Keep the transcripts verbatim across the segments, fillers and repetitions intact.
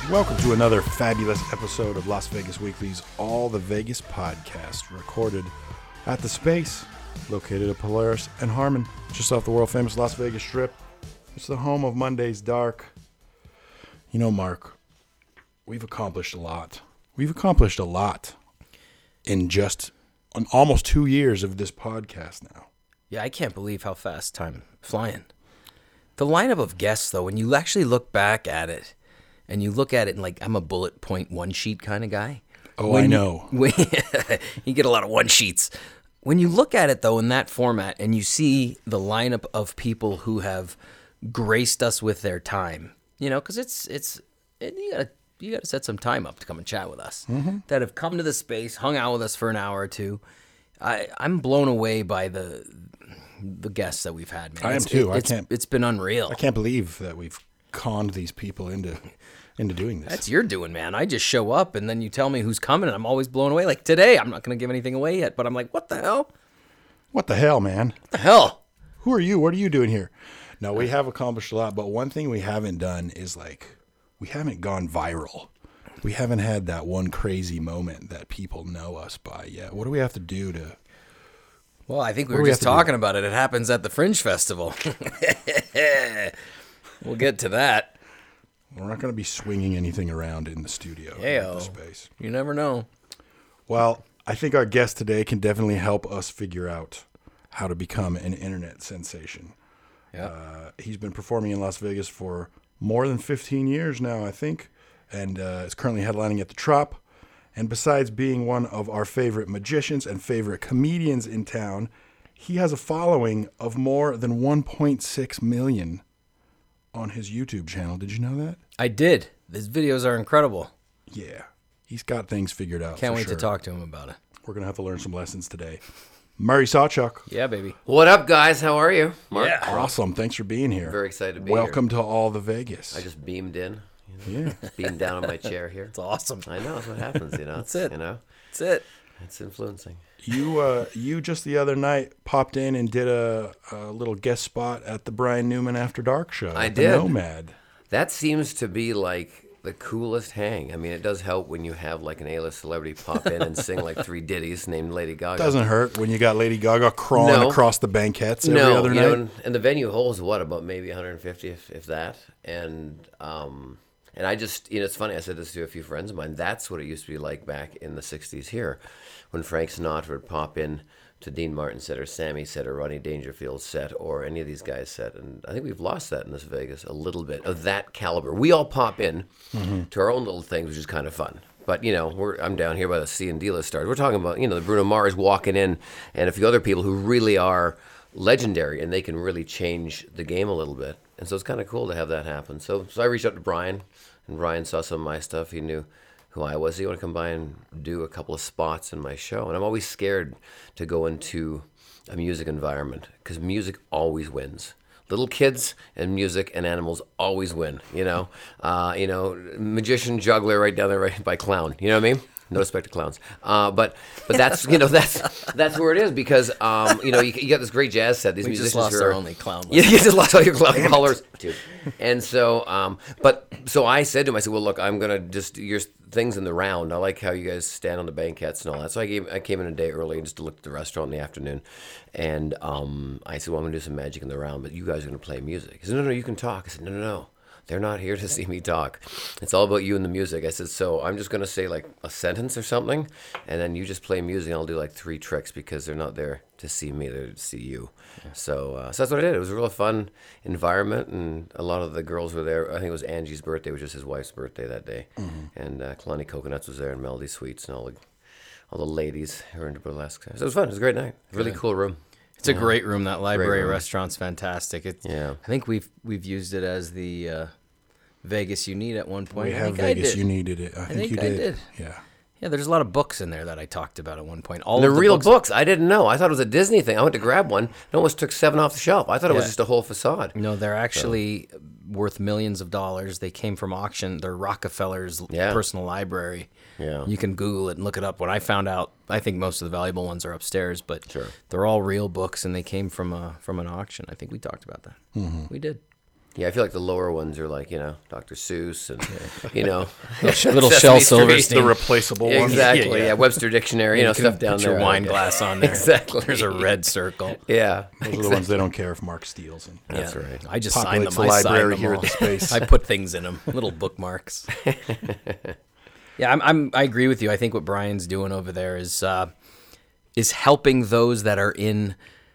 Welcome to another fabulous episode of Las Vegas Weekly's All the Vegas podcast, recorded at the Space, located at Polaris and Harmon, just off the world-famous Las Vegas Strip. It's the home of Monday's Dark. You know, Mark, we've accomplished a lot. We've accomplished a lot in just an almost two years of this podcast now. Yeah, I can't believe how fast time flying. The lineup of guests, though, when you actually look back at it, and you look at it and like, I'm a bullet point one sheet kind of guy. Oh, when I know. You, when, you get a lot of one sheets. When you look at it, though, in that format, and you see the lineup of people who have graced us with their time, you know, because it's, it's, it, you gotta, you gotta set some time up to come and chat with us, mm-hmm. that have come to the Space, hung out with us for an hour or two. I, I'm blown away by the the guests that we've had, man. I am it's, too. It, I it's, can't. It's been unreal. I can't believe that we've conned these people into into doing this. That's your doing, man. I just show up and then you tell me who's coming, and I'm always blown away. Like today, I'm not going to give anything away yet, but I'm like, what the hell? What the hell, man? What the hell? Who are you? What are you doing here? No, we have accomplished a lot, but one thing we haven't done is like, we haven't gone viral. We haven't had that one crazy moment that people know us by yet. What do we have to do to... Well, I think we What were do we just have to talking about it. It happens at the Fringe Festival. We'll get to that. We're not going to be swinging anything around in the studio. Heyo. In the space. You never know. Well, I think our guest today can definitely help us figure out how to become an internet sensation. Yeah. Uh, he's been performing in Las Vegas for more than fifteen years now, I think, and uh, is currently headlining at the Trop. And besides being one of our favorite magicians and favorite comedians in town, he has a following of more than one point six million on his YouTube channel. Did you know that? I did. His videos are incredible. Yeah. He's got things figured out. Can't for wait sure. to talk to him about it. We're going to have to learn some lessons today. Murray Sawchuk. Yeah, baby. What up, guys? How are you? Mark? Yeah. Awesome. Thanks for being here. Very excited to be Welcome here. to All the Vegas. I just beamed in. You know, Yeah. beamed down on my chair here. It's awesome. I know, that's what happens, you know. That's it. You know, That's it. it's influencing. You uh, you just the other night popped in and did a, a little guest spot at the Brian Newman After Dark show. I at the did. Nomad. That seems to be like the coolest hang. I mean, it does help when you have like an A-list celebrity pop in and sing like three ditties named Lady Gaga. Doesn't hurt when you got Lady Gaga crawling No. across the banquettes every no, other you night. know, and, and the venue holds what, about maybe one hundred fifty, if, if that. And um, and I just, you know, it's funny. I said this to a few friends of mine. That's what it used to be like back in the sixties here, when Frank Sinatra would pop in to Dean Martin's set or Sammy set or Ronnie Dangerfield's set or any of these guys' set. And I think we've lost that in this Vegas a little bit of that caliber. We all pop in mm-hmm. to our own little things, which is kind of fun. But, you know, we're, I'm down here by the C and D list stars. We're talking about, you know, the Bruno Mars walking in and a few other people who really are legendary and they can really change the game a little bit. And so it's kind of cool to have that happen. So, so I reached out to Brian, and Brian saw some of my stuff. He knew who I was. He wanted to come by and do a couple of spots in my show. And I'm always scared to go into a music environment because music always wins. Little kids and music and animals always win, you know. Uh, you know, magician, juggler, right down there, right by clown. You know what I mean? No respect to clowns, uh, but but that's you know that's that's where it is because um, you know you, you got this great jazz set. These We musicians just lost who our are, only clown. Yeah, you just lost all your clown colors, dude. And so, um, but so I said to him, I said, well, look, I'm gonna just do your things in the round. I like how you guys stand on the banquettes and all that. So I came I came in a day early just to look at the restaurant in the afternoon, and um, I said, well, I'm gonna do some magic in the round, but you guys are gonna play music. He said, no, no, you can talk. I said, no, no, no. They're not here to see me talk. It's all about you and the music. I said, so I'm just going to say like a sentence or something, and then you just play music, and I'll do like three tricks because they're not there to see me, they're to see you. Yeah. So, uh, so that's what I did. It was a real fun environment, and a lot of the girls were there. I think it was Angie's birthday, which was his wife's birthday that day. Mm-hmm. And uh, Kalani Coconuts was there, and Melody Sweets, and all the, all the ladies who were into burlesque. So it was fun. It was a great night. Really Good. Cool room. It's a yeah. great room. That library room. restaurant's fantastic. It, yeah. I think we've we've used it as the uh, Vegas you need at one point. We I have think Vegas I did. you needed it. I, I think, think you I did. did. Yeah. Yeah, there's a lot of books in there that I talked about at one point. All the of the real books. books. I didn't know. I thought it was a Disney thing. I went to grab one. It almost took seven off the shelf. I thought it was Yeah. just a whole facade. No, they're actually so. worth millions of dollars. They came from auction. They're Rockefeller's Yeah. personal library. Yeah. You can Google it and look it up. When I found out, I think most of the valuable ones are upstairs, but Sure. they're all real books, and they came from a from an auction. I think we talked about that. Mm-hmm. We did. Yeah, I feel like the lower ones are like, you know, Doctor Seuss and, you know, Little Shel Sesame Street. Silverstein. The replaceable one. Exactly. Yeah, Yeah, yeah. Webster Dictionary, you know, You can stuff down put there. your wine Okay. glass on there. Exactly. There's a red circle. Yeah. Those are the ones they don't care if Mark steals. And That's Yeah. right. I just signed them. populates the I signed library them here all. at the space. I put things in them, little bookmarks. Yeah, I'm, I'm. I agree with you. I think what Brian's doing over there is uh, is helping those that are in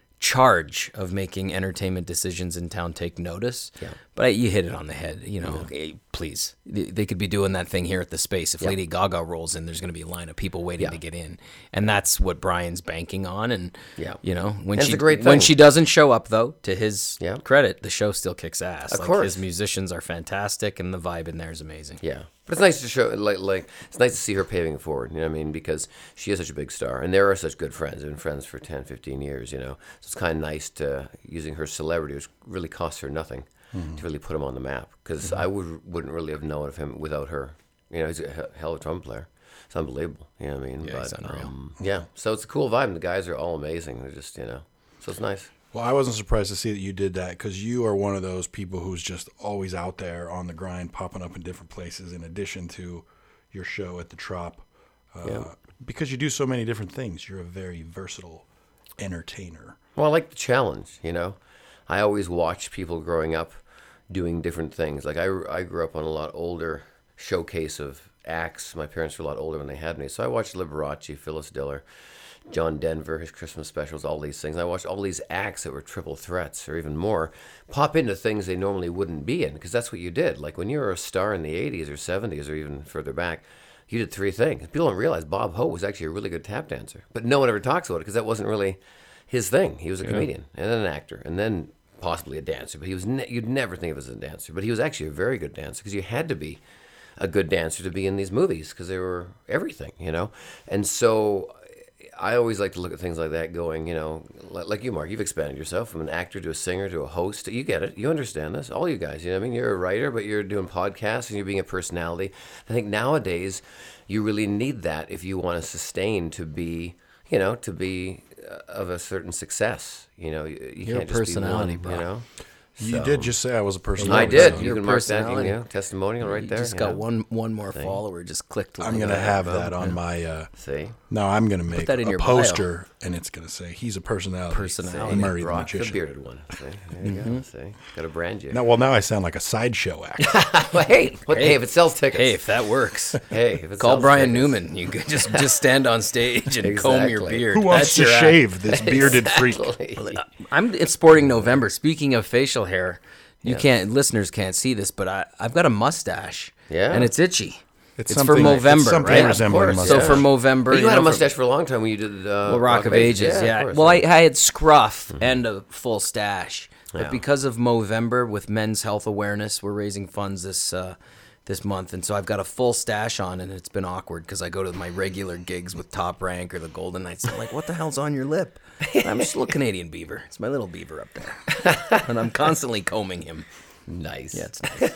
charge of making entertainment decisions in town take notice. Yeah. But I, you hit it on the head. You know, hey, please, they, they could be doing that thing here at the space. If Yeah. Lady Gaga rolls in, there's going to be a line of people waiting Yeah. to get in, and that's what Brian's banking on. And Yeah. you know, when And it's she a great when thing. she doesn't show up, though, to his Yeah. credit, the show still kicks ass. Of like, course. his musicians are fantastic, and the vibe in there is amazing. Yeah. But it's nice to show, like, like it's nice to see her paving it forward, you know what I mean? Because she is such a big star, and they are such good friends. They've been friends for ten, fifteen years, you know? So it's kind of nice to, using her celebrity, which really costs her nothing, Mm-hmm. to really put him on the map. Because I would, wouldn't really have known of him without her. You know, he's a he- hell of a trumpet player. It's unbelievable, you know what I mean? Yeah, he's unreal. Um, yeah, so it's a cool vibe, and the guys are all amazing. They're just, you know, so it's nice. Well, I wasn't surprised to see that you did that because you are one of those people who's just always out there on the grind, popping up in different places in addition to your show at the Trop. Uh, Yeah. Because you do so many different things. You're a very versatile entertainer. Well, I like the challenge, you know. I always watch people growing up doing different things. Like I, I grew up on a lot older showcase of acts. My parents were a lot older when they had me. So I watched Liberace, Phyllis Diller, John Denver, his Christmas specials, all these things. I watched all these acts that were triple threats or even more pop into things they normally wouldn't be in because that's what you did. Like when you were a star in the eighties or seventies or even further back, you did three things. People don't realize Bob Hope was actually a really good tap dancer, but no one ever talks about it because that wasn't really his thing. He was a comedian and then an actor and then possibly a dancer, but he was ne- you'd never think of him as a dancer. But he was actually a very good dancer because you had to be a good dancer to be in these movies because they were everything, you know. And so I always like to look at things like that going, you know, like, like you, Mark, you've expanded yourself from an actor to a singer to a host. You get it. You understand this. All you guys, you know what I mean? You're a writer, but you're doing podcasts and you're being a personality. I think nowadays you really need that if you want to sustain to be, you know, to be uh, of a certain success. You know, you, you You're can't a just personality, be one, bro. you know. You So- did just say I was a I personality. did. so You Your can mark that, you personality. know, testimonial right You there. just you got know. one one more follower. Just clicked. I'm like going to that. have that on my... Uh, See? no, I'm going to make that in a your bio. poster, and it's going to say, he's a personality. Personality. Murray the Brock, the Magician. bearded one. See? There you go. See? Got to brand you. Now, well, now I sound like a sideshow act. Well, hey, what, hey, if it sells tickets. Hey, if that works, Hey, if it call sells Brian tickets. Newman. You could just just stand on stage and comb your Exactly. beard. Who wants That's to your act. shave this bearded freak? Exactly. I'm it's sporting November. Speaking of facial hair, you can't listeners can't see this, but I I've got a mustache. Yeah. and it's itchy. It's, It's something, for Movember, it's something right? resembling a Of course, mustache. So for Movember, But you, you had know, a for- mustache for a long time when you did uh, Well, Rock, of Ages, yeah. of course, well, yeah. I, I had scruff and a full stash, but Yeah. because of Movember with Men's Health Awareness, we're raising funds this uh, this month, and so I've got a full stash on, and it's been awkward because I go to my regular gigs with Top Rank or the Golden Knights. I'm like, what the hell's on your lip? I'm just a little Canadian beaver. It's my little beaver up there, and I'm constantly combing him. Nice. Yeah, it's nice.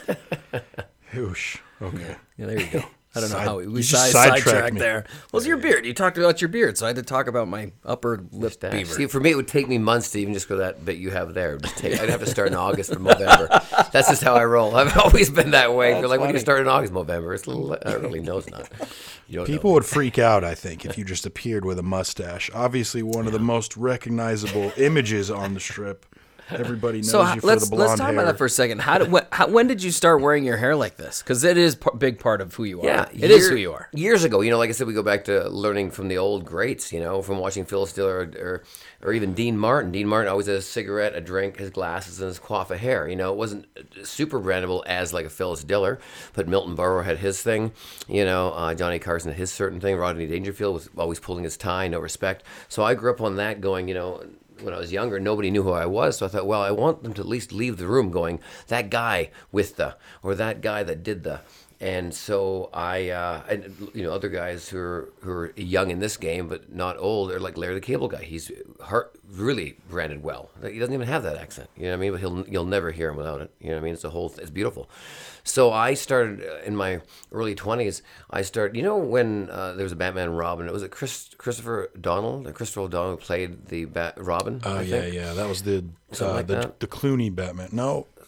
Whoosh. Okay. Yeah, there you go. I don't know Side- how we, we you just side, sidetracked sidetracked me. there. Well, it's your beard. You talked about your beard, so I had to talk about my upper lip Mustache. beaver. See, for me, it would take me months to even just go that bit you have there. It would just take, I'd have to start in August or November. That's just how I roll. I've always been that way. They're like, when do you start in August, November? It's a little early. No, it's not. You don't People know. would freak out, I think, if you just appeared with a mustache. Obviously, one of the most recognizable images on the strip. Everybody knows So you h- for let's the blonde let's talk hair. about that for a second. How, did, when, how when did you start wearing your hair like this? Because it is a big part of who you are. Yeah, it is year- who you are. Years ago, you know, like I said, we go back to learning from the old greats, you know, from watching Phil Stiller or, or, or even Dean Martin. Dean Martin always had a cigarette, a drink, his glasses, and his coif of hair. You know, it wasn't super brandable as like a Phyllis Diller, but Milton Berle had his thing. You know, uh, Johnny Carson had his certain thing. Rodney Dangerfield was always pulling his tie, no respect. So I grew up on that going, you know, when I was younger, nobody knew who I was. So I thought, well, I want them to at least leave the room going, that guy with the, or that guy that did the. And so I, uh, and you know, other guys who are who are young in this game but not old are like Larry the Cable Guy. He's heart, really branded well. He doesn't even have that accent. You know what I mean? But he'll you'll never hear him without it. You know what I mean? It's a whole. It's beautiful. So I started uh, in my early twenties. I started. You know when uh, there was a Batman and Robin? It was it Chris, Christopher O'Donnell. Christopher O'Donnell who played the Bat, Robin. Oh, I yeah, think. yeah. That was the Something uh, like the, that. the Clooney Batman. No.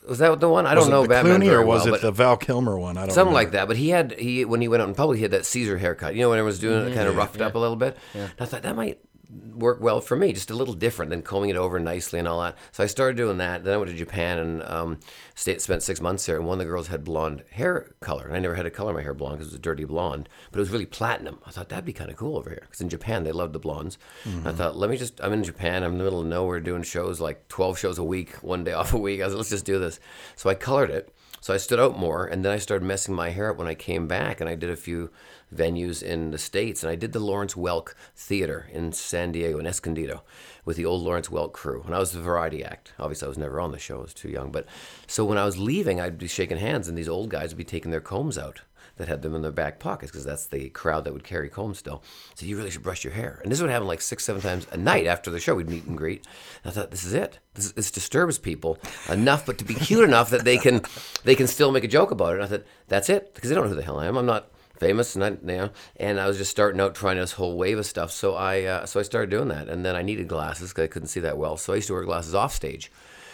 Was that the one? I Was don't it know the Batman Clooney very or was well, it the Val Kilmer one? I don't something remember. like that. But he had he when he went out in public, he had that Caesar haircut. You know, when everyone was doing it, kind of Yeah. roughed up a little bit. And I thought that might work well for me, just a little different than combing it over nicely and all that. So I started doing that. Then I went to Japan and um, stayed, spent six months there. And one of the girls had blonde hair color, and I never had to color my hair blonde because it was dirty blonde, but it was really platinum. I thought that'd be kind of cool over here because in Japan they loved the blondes. Mm-hmm. I thought, let me just. I'm in Japan. I'm in the middle of nowhere doing shows like twelve shows a week, one day off a week. I was like, let's just do this. So I colored it. So I stood out more, and then I started messing my hair up when I came back, and I did a few venues in the States, and I did the Lawrence Welk Theater in San Diego, in Escondido, with the old Lawrence Welk crew. And I was the variety act. Obviously, I was never on the show. I was too young. But so when I was leaving, I'd be shaking hands, and these old guys would be taking their combs out that had them in their back pockets, because that's the crowd that would carry combs still. So you really should brush your hair. And this would happen like six, seven times a night after the show. We'd meet and greet. And I thought, this is it. This, this disturbs people enough, but to be cute enough that they can they can still make a joke about it. And I thought, that's it, because they don't know who the hell I am. I'm not famous, and I, you know, and I was just starting out trying this whole wave of stuff. So I uh, so I started doing that, and then I needed glasses because I couldn't see that well. So I used to wear glasses off stage,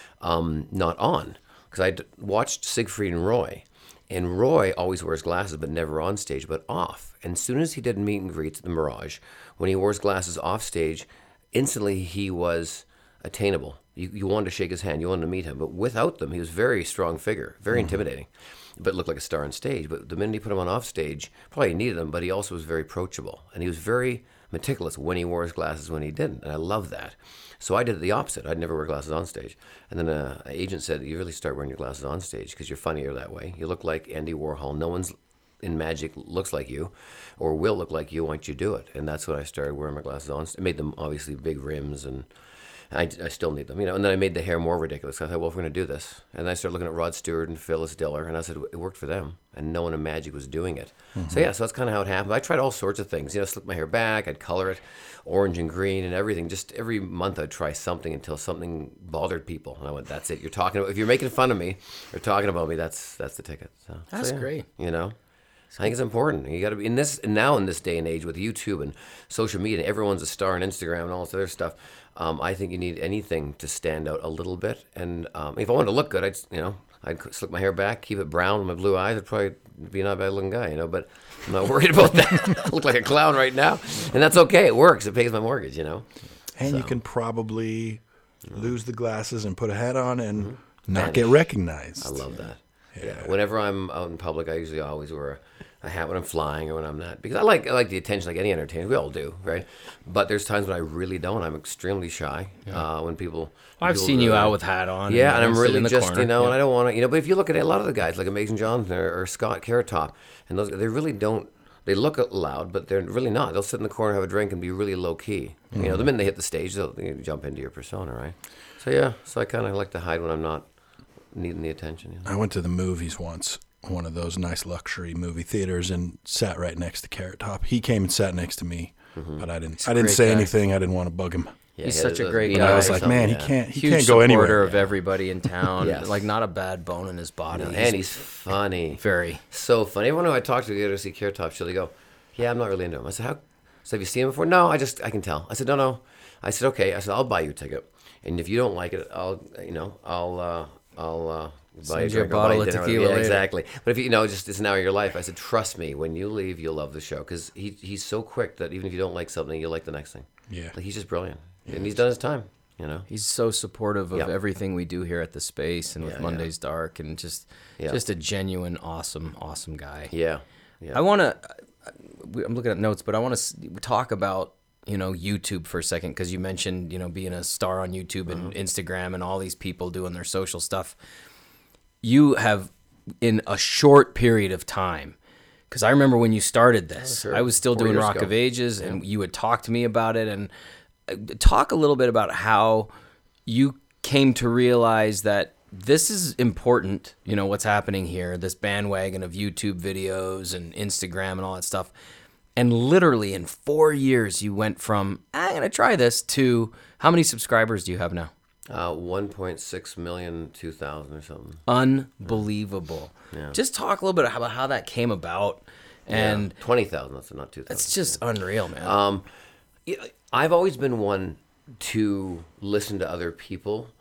um, not on, because I watched Siegfried and Roy. And Roy always wears glasses, but never on stage, but off. And as soon as he did meet and greets at the Mirage, when he wore his glasses off stage, instantly he was attainable. You, you wanted to shake his hand, you wanted to meet him. But without them, he was a very strong figure, very mm-hmm. intimidating, but looked like a star on stage. But the minute he put him on off stage, probably he needed them, but he also was very approachable. And he was very meticulous when he wore his glasses, when he didn't. And I love that. So I did the opposite. I'd never wear glasses on stage. And then a, a agent said, you really start wearing your glasses on stage because you're funnier that way. You look like Andy Warhol. No one's in magic looks like you or will look like you once you do it. And that's when I started wearing my glasses on. I made them obviously big rims, and I, I still need them, you know. And then I made the hair more ridiculous. I thought, well, if we're going to do this. And then I started looking at Rod Stewart and Phyllis Diller, and I said, it worked for them. And no one in magic was doing it. Mm-hmm. So yeah, so that's kind of how it happened. I tried all sorts of things. You know, slick my hair back, I'd color it orange and green and everything. Just every month I'd try something until something bothered people. And I went, that's it. You're talking about, if you're making fun of me or talking about me, that's that's the ticket. So, that's so, yeah, great. You know? I think it's important. You got to be in this, and now in this day and age with YouTube and social media, and everyone's a star on Instagram and all this other stuff. Um, I think you need anything to stand out a little bit. And um, if I wanted to look good, I'd, you know, I'd slick my hair back, keep it brown, with my blue eyes. I'd probably be not a bad looking guy, you know. But I'm not worried about that. I look like a clown right now, and that's okay. It works. It pays my mortgage, you know. And so. You can probably lose the glasses and put a hat on and mm-hmm. not Vanish. Get recognized. I love that. Yeah. yeah. Whenever I'm out in public, I usually always wear a, a hat when I'm flying or when I'm not, because I like I like the attention, like any entertainer. We all do, right? But there's times when I really don't. I'm extremely shy. Yeah. Uh, when people, when I've people seen really, you out with hat on. Yeah, and, and I'm really just corner. you know, yeah. and I don't want to, you know. But if you look at a lot of the guys, like Amazing Jonathan or, or Scott Carrot Top, and those, they really don't. They look loud, but they're really not. They'll sit in the corner, have a drink, and be really low key. Mm-hmm. You know, the minute they hit the stage, they'll they jump into your persona, right? So yeah, so I kind of like to hide when I'm not needing the attention. You know? I went to the movies once, one of those nice luxury movie theaters, and sat right next to Carrot Top. He came and sat next to me, mm-hmm. but I didn't. He's I didn't say guy. anything. I didn't want to bug him. Yeah, He's yeah, such a great But guy. I was like, man, yeah. he can't. He Huge can't go supporter anywhere. of everybody in town. Yes. Like not a bad bone in his body. No, and he's funny. Very. So funny. Everyone who I talk to go to see Carrot Top show, they go, yeah, I'm not really into him. I said, how? So have you seen him before? No, I just, I can tell. I said, no, no. I said, okay. I said, I'll buy you a ticket. And if you don't like it, I'll, you know, I'll, uh, I'll, uh, buy Send you you a drink or buy bottle you of dinner. tequila Yeah, later. exactly. But if you, you know, just it's an hour of your life. I said, trust me, when you leave, you'll love the show. Because he, he's so quick that even if you don't like something, you'll like the next thing. Yeah. Like, he's just brilliant. And he's done his time, you know. He's so supportive of Yep. everything we do here at the Space and with Yeah, Monday's Dark, and just Yeah. just a genuine, awesome, awesome guy. Yeah. Yeah. I want to. I'm looking at notes, but I want to talk about you know YouTube for a second, because you mentioned you know being a star on YouTube and Uh-huh. Instagram and all these people doing their social stuff. You have, in a short period of time, because I remember when you started this, Oh, sure. I was still Four doing years Rock ago. of Ages, and you had talked to me about it. And uh, talk a little bit about how you came to realize that this is important, you know, what's happening here, this bandwagon of YouTube videos and Instagram and all that stuff. And literally in four years, you went from, I'm going to try this, to how many subscribers do you have now? Uh, one point six million, two thousand or something. Unbelievable. Yeah. Just talk a little bit about how that came about. And yeah. twenty thousand, that's not two thousand. it's just unreal, man. Um, yeah, I've always been one to listen to other people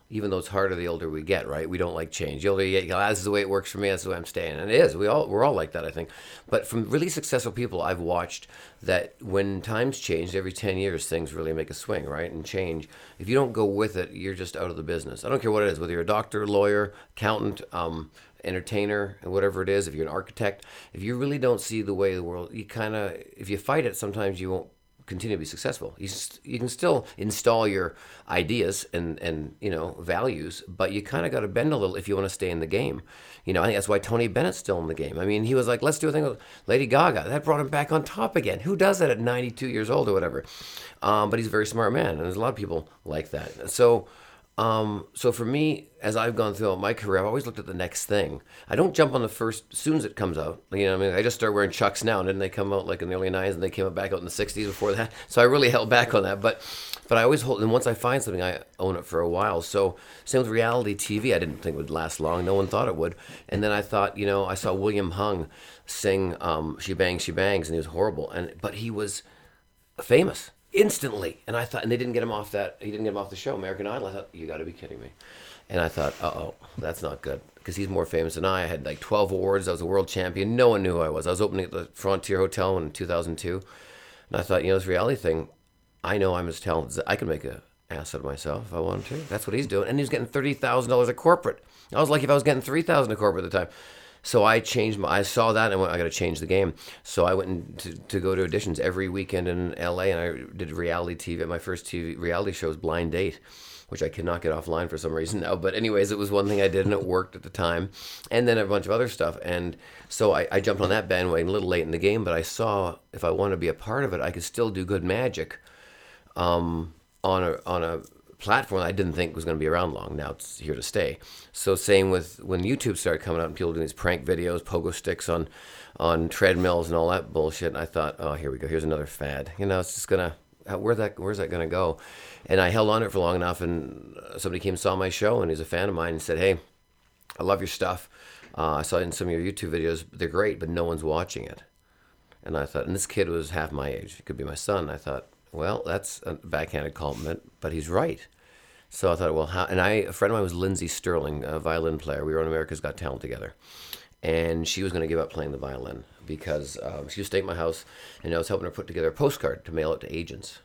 even though it's harder the older we get, right? We don't like change. The older you get, you go, ah, this is the way it works for me. That's the way I'm staying. And it is. We all, we're all like that, I think. But from really successful people, I've watched that when times change, every ten years, things really make a swing, right? And change. If you don't go with it, you're just out of the business. I don't care what it is, whether you're a doctor, lawyer, accountant, um, entertainer, and whatever it is, if you're an architect, if you really don't see the way of the world, you kind of, if you fight it, sometimes you won't continue to be successful. You, you can still install your ideas and, and you know, values, but you kind of got to bend a little if you want to stay in the game. You know, I think that's why Tony Bennett's still in the game. I mean, he was like, let's do a thing with Lady Gaga. That brought him back on top again. Who does that at ninety-two years old or whatever? Um, but he's a very smart man, and there's a lot of people like that. So, Um, so for me, as I've gone through my career, I've always looked at the next thing. I don't jump on the first as soon as it comes out. You know, what I mean, I just started wearing Chucks now, and didn't they come out like in the early nineties, and they came back out in the sixties before that. So I really held back on that. But, but I always hold. And once I find something, I own it for a while. So same with reality T V. I didn't think it would last long. No one thought it would. And then I thought, you know, I saw William Hung sing um, "She Bangs, She Bangs," and he was horrible. And but he was famous instantly, and I thought, and they didn't get him off that. He didn't get him off the show, American Idol. I thought, you got to be kidding me. And I thought, uh oh, that's not good, because he's more famous than I. I had like twelve awards. I was a world champion. No one knew who I was. I was opening at the Frontier Hotel in two thousand two, and I thought, you know, this reality thing, I know I'm as talented. I can make a ass out of myself if I wanted to. That's what he's doing, and he was getting thirty thousand dollars a corporate. I was lucky if I was getting three thousand a corporate at the time. So I changed my, I saw that and went, I got to change the game. So I went in to, to go to auditions every weekend in L A, and I did reality T V. My first T V reality show was Blind Date, which I cannot get offline for some reason now. But anyways, it was one thing I did, and it worked at the time. And then a bunch of other stuff. And so I, I jumped on that bandwagon a little late in the game, but I saw if I wanted to be a part of it, I could still do good magic um, on a on a platform I didn't think was going to be around long. Now it's here to stay. So same with when YouTube started coming out and people doing these prank videos, pogo sticks on on treadmills and all that bullshit. And I thought, oh, here we go. Here's another fad. You know, it's just gonna where that where's that gonna go? And I held on to it for long enough, and somebody came and saw my show, and he's a fan of mine, and said, hey, I love your stuff. Uh, I saw it in some of your YouTube videos. They're great, but no one's watching it. And I thought, and this kid was half my age. It could be my son. I thought, well, that's a backhanded compliment, but he's right. So I thought, well, how? And I, a friend of mine was Lindsay Sterling, a violin player. We were on America's Got Talent together, and she was going to give up playing the violin because um, she was staying at my house, and I was helping her put together a postcard to mail it to agents.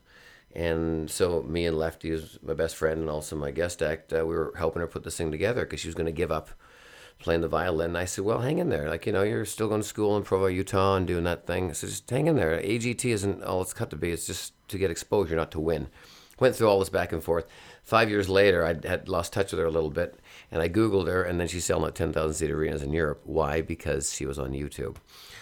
And so me and Lefty, who's my best friend and also my guest act, uh, we were helping her put this thing together because she was going to give up playing the violin. And I said, well, hang in there. Like, you know, you're still going to school in Provo, Utah, and doing that thing. So just hang in there. A G T isn't all it's cut to be. It's just to get exposure, not to win. Went through all this back and forth. Five years later, I had lost touch with her a little bit, and I Googled her, and then she's selling at ten thousand seat arenas in Europe. Why? Because she was on YouTube.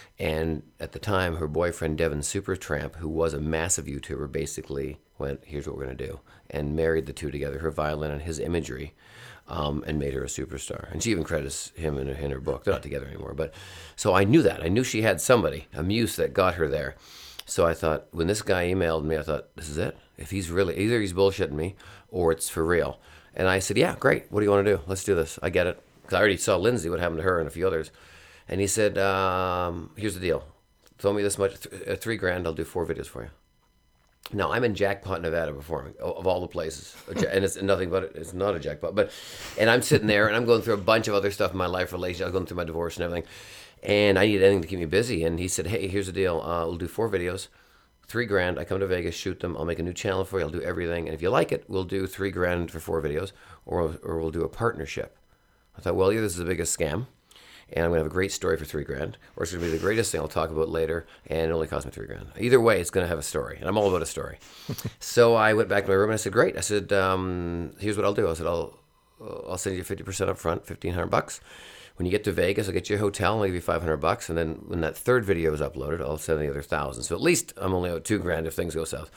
And at the time, her boyfriend, Devin Supertramp, who was a massive YouTuber, basically went, here's what we're going to do, and married the two together, her violin and his imagery, um, and made her a superstar. And she even credits him in, in her book. They're not together anymore. But so I knew that. I knew she had somebody, a muse that got her there. So I thought, when this guy emailed me, I thought, this is it. If he's really, either he's bullshitting me or it's for real. And I said, yeah, great. What do you want to do? Let's do this. I get it. Because I already saw Lindsay, what happened to her and a few others. And he said, um, here's the deal. Throw me this much, th- uh, three grand, I'll do four videos for you. Now, I'm in Jackpot, Nevada performing, of all the places. And it's nothing but, it's not a jackpot. But, and I'm sitting there, and I'm going through a bunch of other stuff in my life, relationship. I was going through my divorce and everything. And I needed anything to keep me busy. And he said, hey, here's the deal. Uh, we'll do four videos, three grand. I come to Vegas, shoot them. I'll make a new channel for you. I'll do everything. And if you like it, we'll do three grand for four videos, or or we'll do a partnership. I thought, well, either this is the biggest scam, and I'm going to have a great story for three grand, or it's going to be the greatest thing I'll talk about later, and it only cost me three grand. Either way, it's going to have a story, and I'm all about a story. So I went back to my room, and I said, great. I said, um, here's what I'll do. I said, I'll I'll send you fifty percent up front, fifteen hundred bucks. When you get to Vegas, I'll get you a hotel, and I'll give you five hundred bucks, and then when that third video is uploaded, I'll send the other thousand. So at least I'm only out two grand if things go south.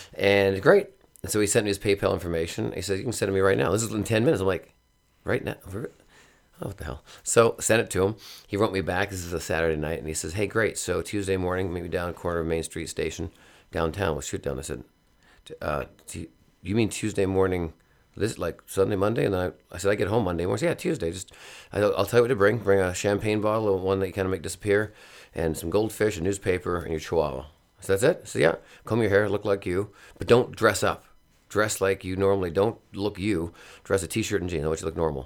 And great. And so he sent me his PayPal information. He said, you can send it to me right now. This is in ten minutes. I'm like, right now? Oh, what the hell? So sent it to him. He wrote me back. This is a Saturday night. And he says, hey, great. So Tuesday morning, maybe down corner of Main Street Station, downtown. We'll shoot down. I said, uh, you mean Tuesday morning, this like Sunday, Monday? And then I, I said, I get home Monday morning. Yeah, Tuesday. Just I'll, I'll tell you what to bring. Bring a champagne bottle, one that you kind of make disappear, and some goldfish, a newspaper, and your chihuahua. So that's it? So yeah, comb your hair, look like you, but don't dress up. dress like you normally don't look you. Dress a t-shirt and jeans. I want you to look normal.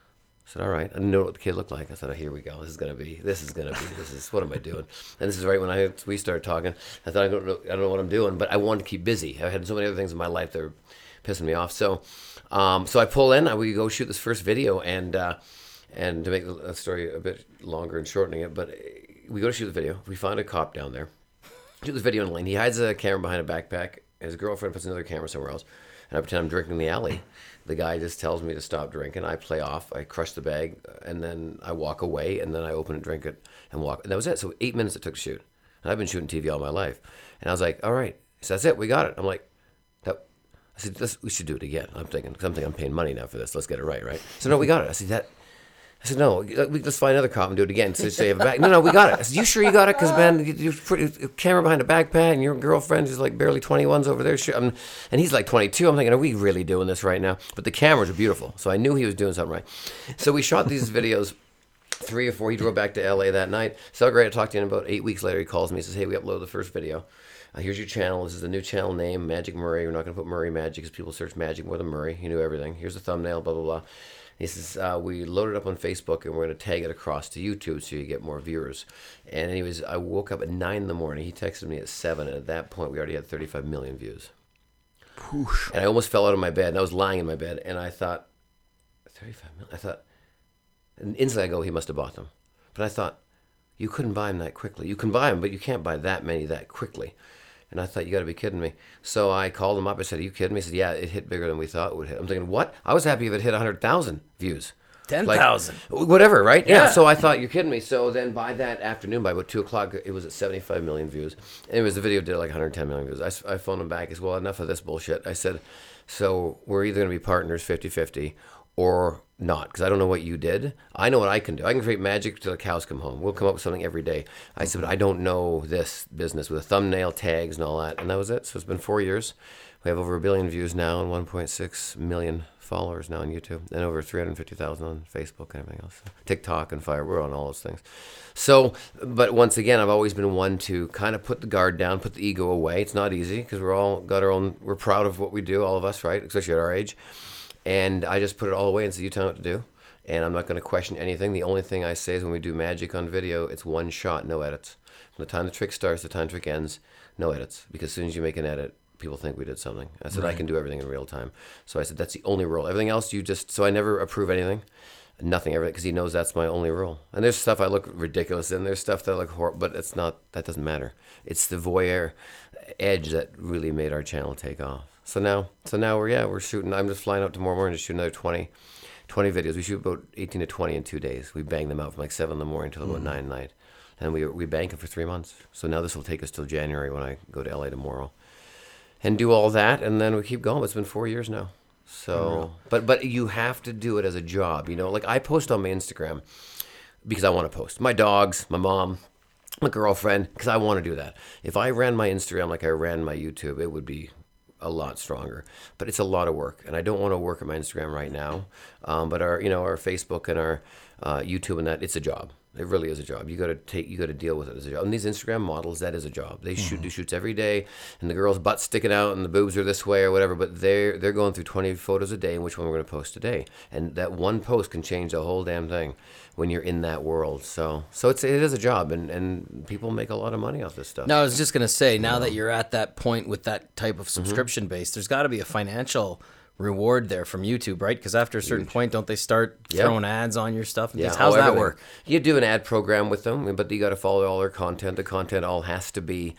I said, all right. I didn't know what the kid looked like. I said, oh, here we go. This is gonna be. This is gonna be. This is what am I doing? And this is right when I we started talking. I thought I don't know. I don't know what I'm doing, but I wanted to keep busy. I had so many other things in my life that were pissing me off. So, um, so I pull in. I, we go shoot this first video, and uh, and to make the story a bit longer and shortening it, but we go to shoot the video. We find a cop down there. Shoot this video in the lane. He hides a camera behind a backpack. His girlfriend puts another camera somewhere else, and I pretend I'm drinking in the alley. The guy just tells me to stop drinking. I play off. I crush the bag, and then I walk away, and then I open it, drink it, and walk. And that was it. So eight minutes it took to shoot. And I've been shooting T V all my life. And I was like, all right. So that's it. We got it. I'm like, that. I said, Let's, we should do it again. I'm thinking, because I'm thinking I'm paying money now for this. Let's get it right, right? So no, we got it. I said, that. I said, no, let's find another cop and do it again. So they have a back. No, no, we got it. I said, you sure you got it? Because, man, you're pretty, camera behind a backpack, and your girlfriend is like barely twenty-one's over there. I'm, and he's like twenty-two. I'm thinking, are we really doing this right now? But the cameras are beautiful. So I knew he was doing something right. So we shot these videos, three or four. He drove back to L A that night. So great. I talked to him about eight weeks later. He calls me. He says, hey, we uploaded the first video. Uh, here's your channel. This is the new channel name, Magic Murray. We're not going to put Murray Magic because people search Magic more than Murray. He knew everything. Here's the thumbnail, blah, blah, blah. He says, uh, we loaded up on Facebook, and we're going to tag it across to YouTube so you get more viewers. And anyways, I woke up at nine in the morning. He texted me at seven, and at that point, we already had thirty-five million views. Whoosh. And I almost fell out of my bed, and I was lying in my bed, and I thought, thirty-five million? I thought, and instantly I go, he must have bought them. But I thought, you couldn't buy them that quickly. You can buy them, but you can't buy that many that quickly. And I thought, you got to be kidding me. So I called him up. I said, are you kidding me? He said, yeah, it hit bigger than we thought it would hit. I'm thinking, what? I was happy if it hit one hundred thousand views. ten thousand. Like, whatever, right? Yeah. yeah. So I thought, you're kidding me. So then by that afternoon, by about two o'clock, it was at seventy-five million views. Anyways, the video did like one hundred ten million views. I, I phoned him back as well. Enough of this bullshit. I said, so we're either going to be partners fifty-fifty or not, because I don't know what you did. I know what I can do. I can create magic till the cows come home. We'll come up with something every day. I said, but I don't know this business with a thumbnail, tags, and all that. And that was it. So it's been four years. We have over a billion views now and one point six million followers now on YouTube, and over three hundred fifty thousand on Facebook and everything else. TikTok and Fire, we're on all those things. So, but once again, I've always been one to kind of put the guard down, put the ego away. It's not easy because we're all got our own, we're proud of what we do, all of us, right? Especially at our age. And I just put it all away and said, you tell me what to do. And I'm not going to question anything. The only thing I say is when we do magic on video, it's one shot, no edits. From the time the trick starts, the time the trick ends, no edits. Because as soon as you make an edit, people think we did something. I said, right. I can do everything in real time. So I said, that's the only rule. Everything else, you just, so I never approve anything. Nothing, everything, because he knows that's my only rule. And there's stuff I look ridiculous in. There's stuff that I look horrible, but it's not, that doesn't matter. It's the voyeur edge that really made our channel take off. So now, so now we're, yeah, we're shooting. I'm just flying up tomorrow morning to shoot another twenty, twenty videos. We shoot about eighteen to twenty in two days. We bang them out from like seven in the morning till about mm. nine at night. And we we bank them for three months. So now this will take us till January when I go to L A tomorrow. And do all that, and then we keep going. It's been four years now. So, mm. but but you have to do it as a job, you know? Like I post on my Instagram because I want to post. My dogs, my mom, my girlfriend, because I want to do that. If I ran my Instagram like I ran my YouTube, it would be a lot stronger, but it's a lot of work, and I don't want to work at my Instagram right now. Um, but our, you know, our Facebook and our uh, YouTube and that, it's a job. It really is a job. You got to take, you got to deal with it as a job. And these Instagram models, that is a job. They shoot, mm-hmm. do shoots every day, and the girl's butt sticking out, and the boobs are this way or whatever. But they're they're going through twenty photos a day, and which one we're going to post today. And that one post can change the whole damn thing when you're in that world. So so it's it is a job, and, and people make a lot of money off this stuff. No, I was just going to say, now that you're at that point with that type of subscription mm-hmm. base, there's got to be a financial reward there from YouTube, right? Because after a certain Huge. point, don't they start yep. throwing ads on your stuff? Yeah. How's oh, that everything. work? You do an ad program with them, but you got to follow all their content. The content all has to be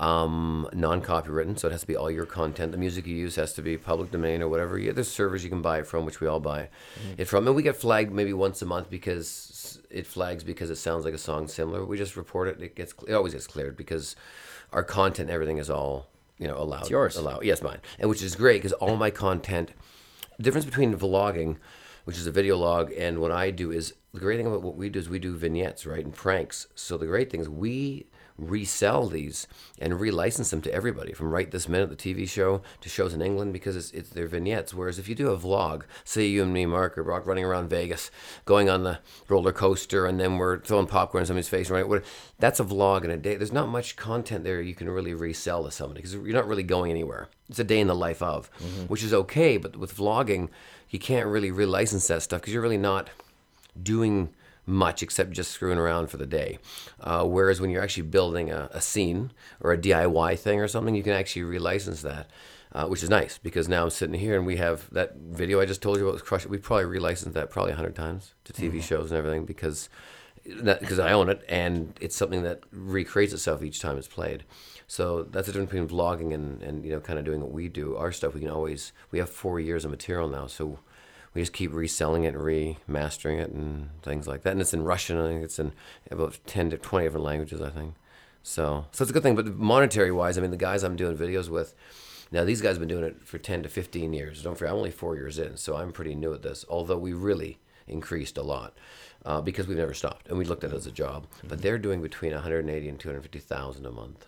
um, non-copywritten, so it has to be all your content. The music you use has to be public domain or whatever. Yeah, there's servers you can buy it from, which we all buy mm-hmm. it from. And we get flagged maybe once a month because it flags because it sounds like a song similar. We just report it. It gets it always gets cleared because our content and everything is all, you know, allowed. It's yours. Allowed. Yes, mine. And which is great because all my content... The difference between vlogging, which is a video log, and what I do is, the great thing about what we do is we do vignettes, right, and pranks. So the great thing is we resell these and relicense them to everybody from right this minute, the T V show, to shows in England, because it's, it's their vignettes. Whereas if you do a vlog, say you and me, Mark, or Brock, running around Vegas, going on the roller coaster, and then we're throwing popcorn in somebody's face, right? That's a vlog in a day. There's not much content there you can really resell to somebody because you're not really going anywhere. It's a day in the life of, mm-hmm. which is okay. But with vlogging, you can't really relicense that stuff because you're really not doing much except just screwing around for the day. Uh, whereas when you're actually building a, a scene or a D I Y thing or something, you can actually relicense that, uh, which is nice because now I'm sitting here and we have that video I just told you about was Crush It. We probably relicensed that probably a hundred times to T V mm-hmm. shows and everything because because I own it and it's something that recreates itself each time it's played. So that's the difference between vlogging and, and you know kind of doing what we do. Our stuff we can always we have four years of material now, so we just keep reselling it, remastering it, and things like that. And it's in Russian. I think it's in about ten to twenty different languages, I think. So so it's a good thing. But monetary-wise, I mean, the guys I'm doing videos with, now these guys have been doing it for ten to fifteen years. Don't forget, I'm only four years in, so I'm pretty new at this, although we really increased a lot uh, because we've never stopped. And we looked at it as a job. But they're doing between one hundred eighty and two hundred fifty thousand a month.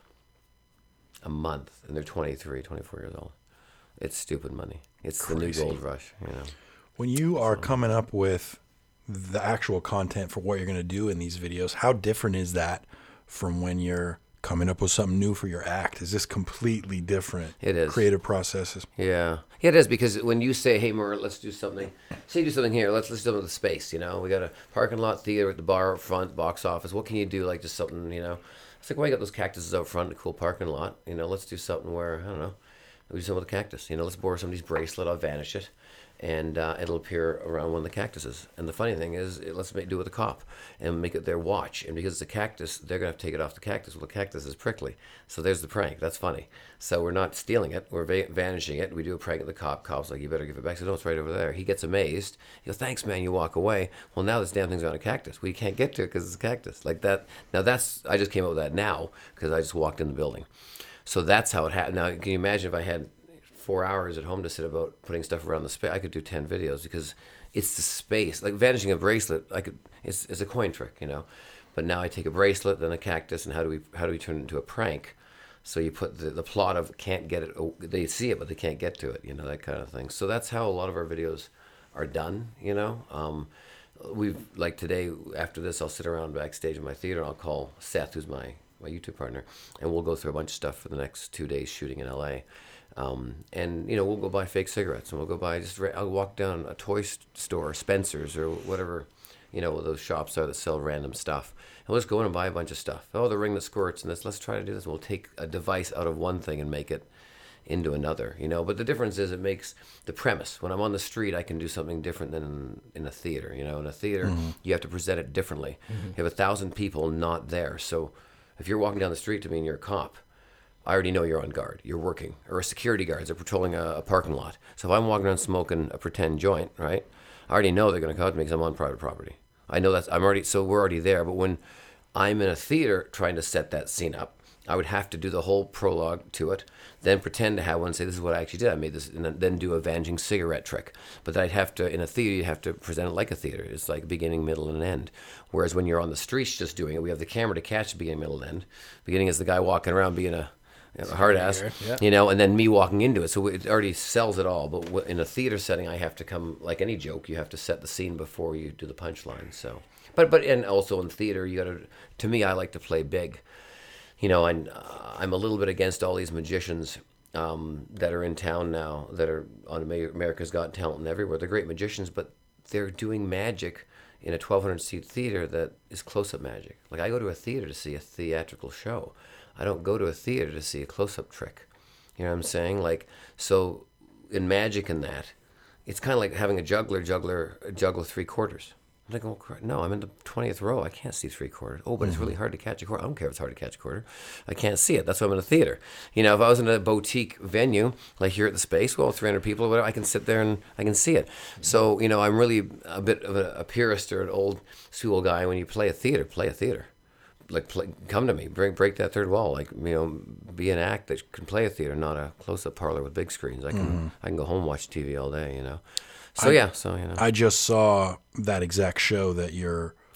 A month. And they're twenty-three, twenty-four years old. It's stupid money. It's Crazy. The new gold rush, you know. When you are coming up with the actual content for what you're going to do in these videos, how different is that from when you're coming up with something new for your act? Is this completely different? It is. Creative processes. Yeah. Yeah, it is, because when you say, hey, Murr, let's do something, say do something here, let's, let's do something with the space, you know? We got a parking lot theater at the bar up front, box office. What can you do, like just something, you know? It's like, well, you got those cactuses out front, a cool parking lot. You know, let's do something where, I don't know, we do something with a cactus. You know, let's borrow somebody's bracelet, I'll vanish it. And uh, it'll appear around one of the cactuses. And the funny thing is, it, let's make, do it with a cop and make it their watch. And because it's a cactus, they're going to have to take it off the cactus. Well, the cactus is prickly. So there's the prank. That's funny. So we're not stealing it. We're va- vanishing it. We do a prank at the cop. Cop's like, you better give it back. So no, it's right over there. He gets amazed. He goes, thanks, man. You walk away. Well, now this damn thing's on a cactus. We can't get to it because it's a cactus. Like that. Now that's, I just came up with that now because I just walked in the building. So that's how it happened. Now, can you imagine if I had four hours at home to sit about putting stuff around the space? I could do ten videos because it's the space. Like vanishing a bracelet, I could. It's, it's a coin trick, you know. But now I take a bracelet, then a cactus, and how do we how do we turn it into a prank? So you put the, the plot of can't get it. Oh, they see it, but they can't get to it. You know, that kind of thing. So that's how a lot of our videos are done. You know, um, we've like today. After this, I'll sit around backstage in my theater, and I'll call Seth, who's my my YouTube partner, and we'll go through a bunch of stuff for the next two days shooting in L A. Um, and, you know, we'll go buy fake cigarettes and we'll go buy just, I'll walk down a toy store, Spencer's or whatever, you know, those shops are that sell random stuff. And we'll just go in and buy a bunch of stuff. Oh, the ring that squirts and this, let's try to do this. We'll take a device out of one thing and make it into another, you know. But the difference is it makes the premise. When I'm on the street, I can do something different than in, in a theater. You know, in a theater, mm-hmm. you have to present it differently. Mm-hmm. You have a thousand people not there. So if you're walking down the street to me and you're a cop, I already know you're on guard. You're working. Or a security guards are patrolling a, a parking lot. So if I'm walking around smoking a pretend joint, right, I already know they're going to come to me because I'm on private property. I know that's, I'm already, so we're already there. But when I'm in a theater trying to set that scene up, I would have to do the whole prologue to it, then pretend to have one say, this is what I actually did. I made this, and then do a vanishing cigarette trick. But I'd have to, in a theater, you have to present it like a theater. It's like beginning, middle, and end. Whereas when you're on the streets just doing it, we have the camera to catch the beginning, middle, and end. Beginning is the guy walking around being a, You know, hard ass, yeah. You know, and then me walking into it. So it already sells it all. But in a theater setting, I have to come, like any joke, you have to set the scene before you do the punchline. So, but, but, and also in theater, you got to, to me, I like to play big. You know, I'm, uh, I'm a little bit against all these magicians um, that are in town now, that are on America's Got Talent and everywhere. They're great magicians, but they're doing magic in a twelve hundred seat theater that is close-up magic. Like, I go to a theater to see a theatrical show. I don't go to a theater to see a close-up trick. You know what I'm saying? Like, so in magic and that, it's kind of like having a juggler, juggler, juggle three quarters. I'm like, oh, no, I'm in the twentieth row. I can't see three quarters. Oh, but mm-hmm. It's really hard to catch a quarter. I don't care if it's hard to catch a quarter. I can't see it. That's why I'm in a theater. You know, if I was in a boutique venue, like here at the Space, well, three hundred people or whatever, I can sit there and I can see it. Mm-hmm. So, you know, I'm really a bit of a, a purist or an old school guy. When you play a theater, play a theater. Like, play, come to me, break break that third wall. Like, you know, be an act that can play a theater, not a close-up parlor with big screens. I can mm-hmm. I can go home and watch T V all day, you know. So, I, yeah, so, you know. I just saw that exact show that you're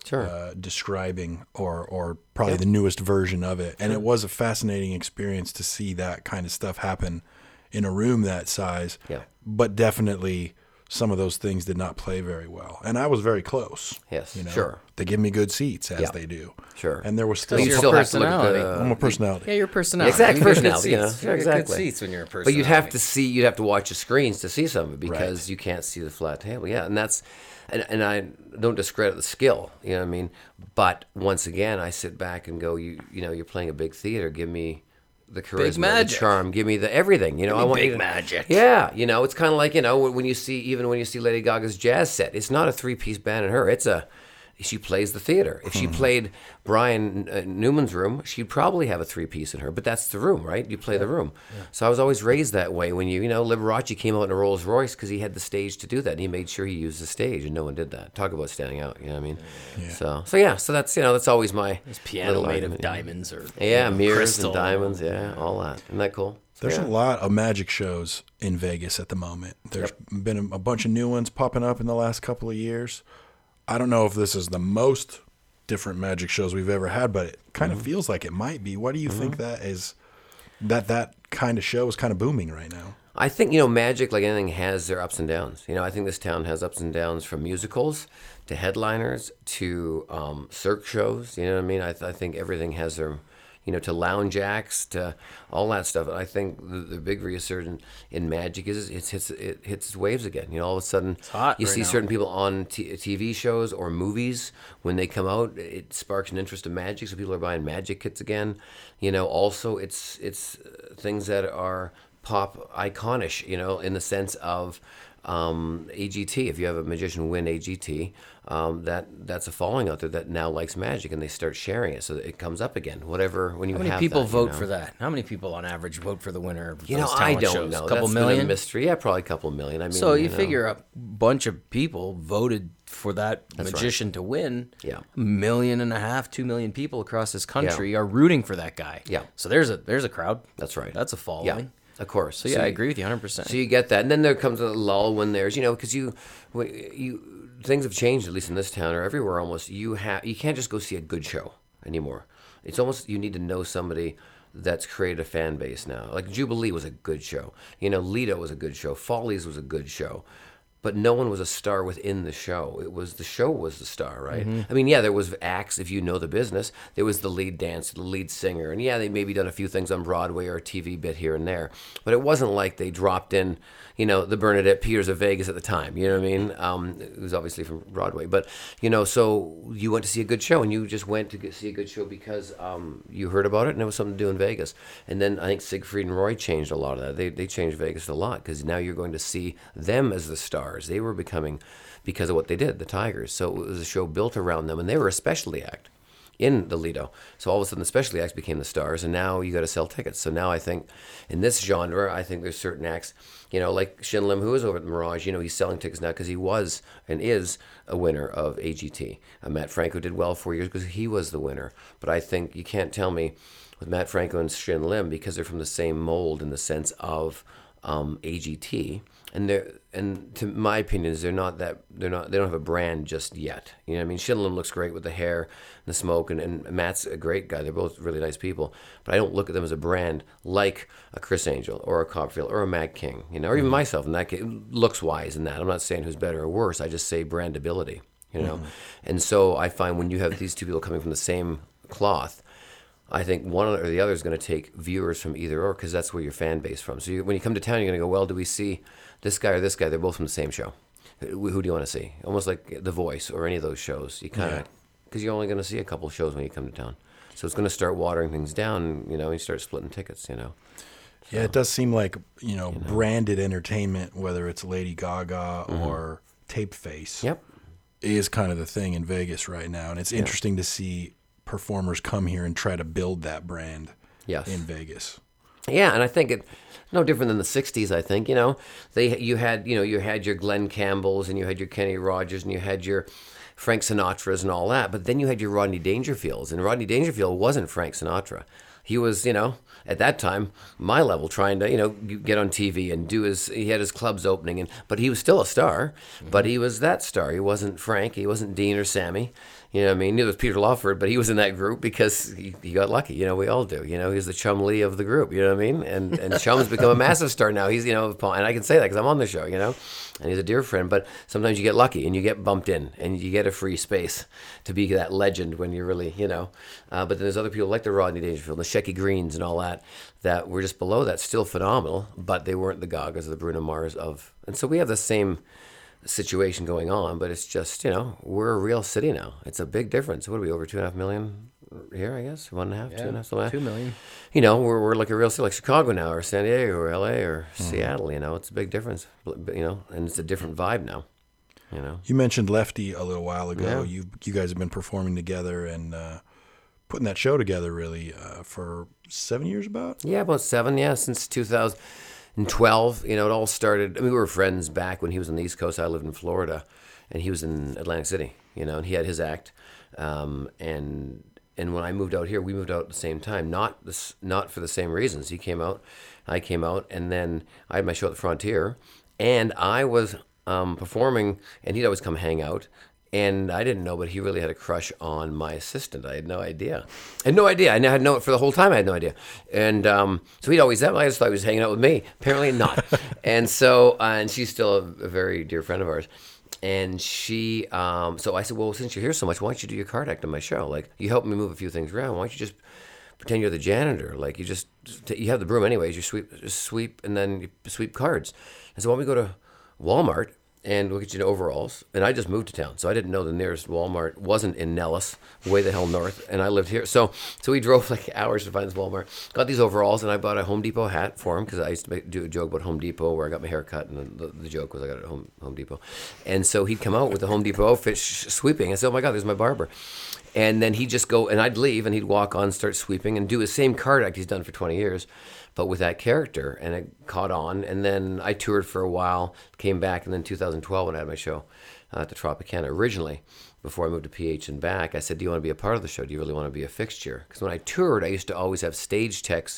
Sure. uh, describing or or probably the newest version of it. And it was a fascinating experience to see that kind of stuff happen in a room that size. Yeah. But definitely some of those things did not play very well. And I was very close. Yes, you know? sure. They give me good seats, as Yeah. they do. Sure. And there was still... But you your still have to look at personality. the... I'm a personality. Yeah, your personality. Exact You get good personality, you know. seats. You get Exactly. good seats when you're a person. But you'd have to see, you'd have to watch the screens to see some of it because Right. you can't see the flat table. Yeah, and that's, and, and I don't discredit the skill, you know what I mean? But once again, I sit back and go, you you know, you're playing a big theater. Give me the charisma, the magic. charm. Give me the everything. You know, me I want big you to, magic. Yeah, you know, it's kind of like, you know, when you see, even when you see Lady Gaga's jazz set, it's not a three-piece band in her. It's a, she plays the theater. If she played Brian uh, Newman's room, she'd probably have a three-piece in her. But that's the room, right? You play the room. So I was always raised that way. When you, you know, Liberace came out in a Rolls Royce because he had the stage to do that. And he made sure he used the stage, and no one did that. Talk about standing out. You know what I mean? So, so yeah. So that's, you know, that's always my piano little made of argument, you know. diamonds or Yeah, you know, mirrors crystal. and diamonds. Yeah, all that. Isn't that cool? So, There's yeah. a lot of magic shows in Vegas at the moment. There's been a, a bunch of new ones popping up in the last couple of years. I don't know if this is the most different magic shows we've ever had, but it kind of feels like it might be. Why do you think that is, that that kind of show is kind of booming right now? I think, you know, magic, like anything, has their ups and downs. You know, I think this town has ups and downs from musicals to headliners to um, cirque shows. You know what I mean? I, th- I think everything has their, you know, to lounge acts, to all that stuff. I think the, the big resurgence in magic is it hits it hits its waves again. You know, all of a sudden hot you right see now. certain people on t- TV shows or movies when they come out. It sparks an interest in magic, so people are buying magic kits again. You know, also it's it's uh, things that are pop iconish. You know, in the sense of um, A G T. If you have a magician win A G T, um, that that's a following out there that now likes magic, and they start sharing it, so that it comes up again. Whatever when you How many have people that, you vote know. for that? How many people on average vote for the winner of You know, those I talent don't shows? know. A couple That's been million? a mystery. Yeah, probably a couple million. I mean, So you know. figure a bunch of people voted for that That's magician to win. Yeah. A million and a half, two million people across this country are rooting for that guy. Yeah. So there's a there's a crowd. That's right. That's a following. Yeah, of course. So yeah, I agree with you one hundred percent. So you get that, and then there comes a lull when there's, you know, because you, when you things have changed, at least in this town or everywhere almost. You have you can't just go see a good show anymore. It's almost you need to know somebody that's created a fan base now. Like Jubilee was a good show. You know, Lido was a good show. Follies was a good show. But no one was a star within the show. It was the show was the star, right? Mm-hmm. I mean, yeah, there was acts if you know the business. There was the lead dancer, the lead singer, and yeah, they maybe done a few things on Broadway or a T V bit here and there. But it wasn't like they dropped in, you know, the Bernadette Peters of Vegas at the time. You know what I mean? Um, it was obviously from Broadway, but you know, so you went to see a good show, and you just went to get, see a good show because um, you heard about it, and it was something to do in Vegas. And then I think Siegfried and Roy changed a lot of that. They they changed Vegas a lot because now you're going to see them as the stars. They were becoming, because of what they did, the Tigers. So it was a show built around them, and they were a specialty act in the Lido. So all of a sudden the specialty acts became the stars, and now you got to sell tickets. So now I think in this genre, I think there's certain acts, you know, like Shin Lim, who is over at the Mirage, you know, he's selling tickets now because he was and is a winner of A G T. Uh, Matt Franco did well four years because he was the winner. But I think you can't tell me with Matt Franco and Shin Lim, because they're from the same mold in the sense of um, A G T, and they're and to my opinion is they're not that they're not they don't have a brand just yet. You know what I mean? Shin Lim looks great with the hair and the smoke, and, and Matt's a great guy. They're both really nice people, but I don't look at them as a brand like a Chris Angel or a Copperfield or a Matt King, you know, or even myself in that case, looks wise in that. I'm not saying who's better or worse. I just say brandability, you know. Mm-hmm. And so I find when you have these two people coming from the same cloth, I think one or the other is going to take viewers from either or, because that's where your fan base from. So you, when you come to town, you're going to go, well, do we see this guy or this guy? They're both from the same show. Who, who do you want to see? Almost like The Voice or any of those shows. You kind of, because you're only going to see a couple shows when you come to town. So it's going to start watering things down, you know, and you start splitting tickets, you know. So, yeah, it does seem like, you know, you know, branded entertainment, whether it's Lady Gaga mm-hmm. or Tapeface, yep. is kind of the thing in Vegas right now. And it's yeah. interesting to see performers come here and try to build that brand yes. in Vegas. Yeah, and I think it no different than the sixties, I think, you know. They you had, you know, you had your Glenn Campbells and you had your Kenny Rogers and you had your Frank Sinatras and all that, but then you had your Rodney Dangerfields, and Rodney Dangerfield wasn't Frank Sinatra. He was, you know, at that time, my level, trying to, you know, get on T V and do his, he had his clubs opening, and but he was still a star, mm-hmm. but he was that star. He wasn't Frank, he wasn't Dean or Sammy, You know what I mean? He knew it was Peter Lawford, but he was in that group because he, he got lucky. You know, we all do. You know, he's the Chum Lee of the group. You know what I mean? And and Chum's become a massive star now. He's, you know, and I can say that because I'm on the show, you know, and he's a dear friend. But sometimes you get lucky and you get bumped in and you get a free space to be that legend when you're really, you know. Uh, but then there's other people like the Rodney Dangerfield, the Shecky Greens and all that, that were just below that, still phenomenal, but they weren't the Gagas or the Bruno Mars of. And so we have the same situation going on, but it's just, you know, we're a real city now. It's a big difference. What are we, over two and a half million here, I guess? One and a half, Yeah, two and a half, something like that. two million. You know, we're, we're like a real city, like Chicago now, or San Diego, or L A, or mm-hmm. Seattle, you know. It's a big difference, you know, and it's a different vibe now, you know. You mentioned Lefty a little while ago. Yeah. You you guys have been performing together and uh, putting that show together, really, uh, for seven years about? Yeah, about seven, yeah, since two thousand twelve. You know, it all started, I mean, we were friends back when he was on the East Coast. I lived in Florida, and he was in Atlantic City, you know, and he had his act. Um, and and when I moved out here, we moved out at the same time, not this, not for the same reasons. He came out, I came out, and then I had my show at the Frontier, and I was um, performing, and he'd always come hang out. And I didn't know, but he really had a crush on my assistant. I had no idea. I had no idea. I had no, for the whole time, I had no idea. And um, so he'd always, I just thought he was hanging out with me. Apparently not. And so, uh, and she's still a, a very dear friend of ours. And she, um, so I said, well, since you're here so much, why don't you do your card act on my show? Like, you helped me move a few things around. Why don't you just pretend you're the janitor? Like, you just, you have the broom anyways. You sweep, just sweep, and then you sweep cards. And so why don't we go to Walmart? And we'll get you to overalls. And I just moved to town, so I didn't know the nearest Walmart wasn't in Nellis, way the hell north. And I lived here, so so we drove like hours to find this Walmart. Got these overalls, and I bought a Home Depot hat for him because I used to make, do a joke about Home Depot where I got my hair cut, and the, the joke was I got it at Home Home Depot. And so he'd come out with the Home Depot outfit, sh- sweeping. I said, "Oh my God, there's my barber." And then he'd just go, and I'd leave, and he'd walk on, start sweeping, and do the same card act he's done for twenty years. But with that character, and it caught on. And then I toured for a while, came back, and then two thousand twelve when I had my show uh, at the Tropicana originally, before I moved to P H and back, I said, do you want to be a part of the show? Do you really want to be a fixture? Because when I toured, I used to always have stage techs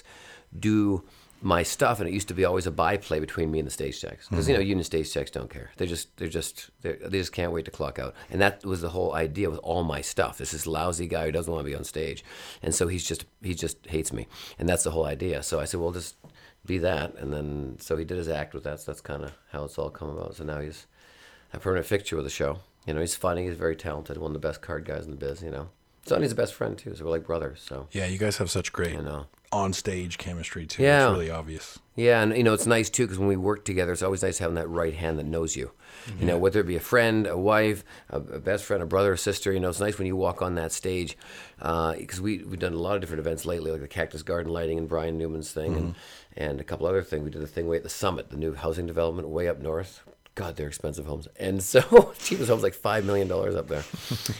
do my stuff, and it used to be always a byplay between me and the stage techs. Because, mm-hmm. you know, union stage techs don't care. They just, they're just, they're, they just can't wait to clock out. And that was the whole idea with all my stuff. This is lousy guy who doesn't want to be on stage. And so he's just, he just hates me. And that's the whole idea. So I said, well, just be that. And then, so he did his act with that. So that's kind of how it's all come about. So now he's a permanent fixture with the show. You know, he's funny. He's very talented. One of the best card guys in the biz, you know. Sonny's a best friend, too. So we're like brothers. So yeah, you guys have such great you know. on-stage chemistry, too. Yeah. It's really obvious. Yeah, and, you know, it's nice, too, because when we work together, it's always nice having that right hand that knows you. Mm-hmm. You know, whether it be a friend, a wife, a, a best friend, a brother, a sister, you know, it's nice when you walk on that stage. Because uh, we, we've done a lot of different events lately, like the Cactus Garden lighting and Brian Newman's thing, mm-hmm. and, and a couple other things. We did a thing way at the Summit, the new housing development way up north. God, they're expensive homes. And so, cheapest home's like five million dollars up there.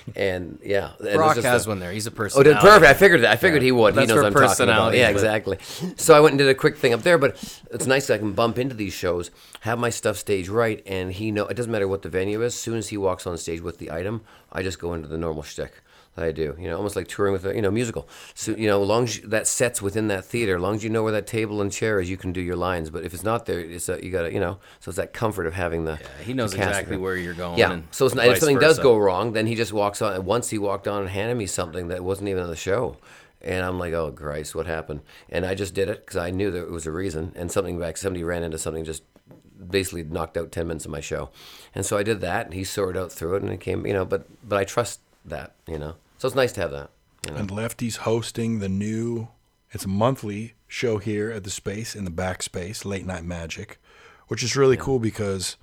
And yeah. And Brock has a, one there. He's a Oh, personality. did perfect. I figured that. I figured yeah. he would. That's he knows what I'm talking about. Yeah, but... exactly. So I went and did a quick thing up there, but it's nice that I can bump into these shows, have my stuff staged right, and he know it doesn't matter what the venue is. As soon as he walks on stage with the item, I just go into the normal shtick that I do. You know, almost like touring with a you know musical. So you know, as long as you, that set's within that theater, as long as you know where that table and chair is, you can do your lines. But if it's not there, it's a, you got to you know. So it's that comfort of having the. Yeah, he knows exactly where you're going. Yeah. And so it's not, if something versa. does go wrong, then he just walks on. And once he walked on and handed me something that wasn't even on the show. And I'm like, oh, Christ, what happened? And I just did it because I knew there was a reason. And something back, somebody ran into something, just basically knocked out ten minutes of my show. And so I did that, and he sorted out through it, and it came, you know, but but I trust that, you know. So it's nice to have that. You know? And Lefty's hosting the new, it's a monthly show here at the Space, in the Backspace, Late Night Magic, which is really yeah. cool because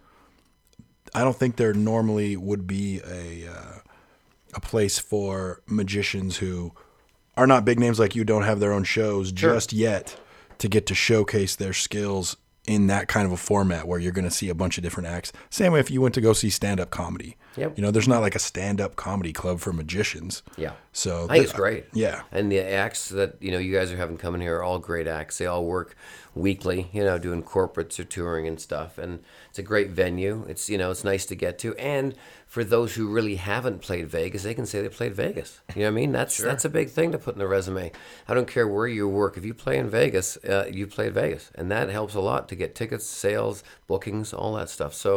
I don't think there normally would be a uh, a place for magicians who are not big names like you, don't have their own shows sure. just yet, to get to showcase their skills in that kind of a format where you're going to see a bunch of different acts. Same way if you went to go see stand-up comedy. Yep. You know, there's not like a stand-up comedy club for magicians. Yeah. So I think it's great. Yeah. And the acts that, you know, you guys are having coming here are all great acts. They all work weekly, you know, doing corporates or touring and stuff. And it's a great venue. It's, you know, it's nice to get to. And for those who really haven't played Vegas, they can say they played Vegas. You know what I mean? That's sure. that's a big thing to put in the resume. I don't care where you work. If you play in Vegas, uh, you played Vegas. And that helps a lot to get tickets, sales, bookings, all that stuff. So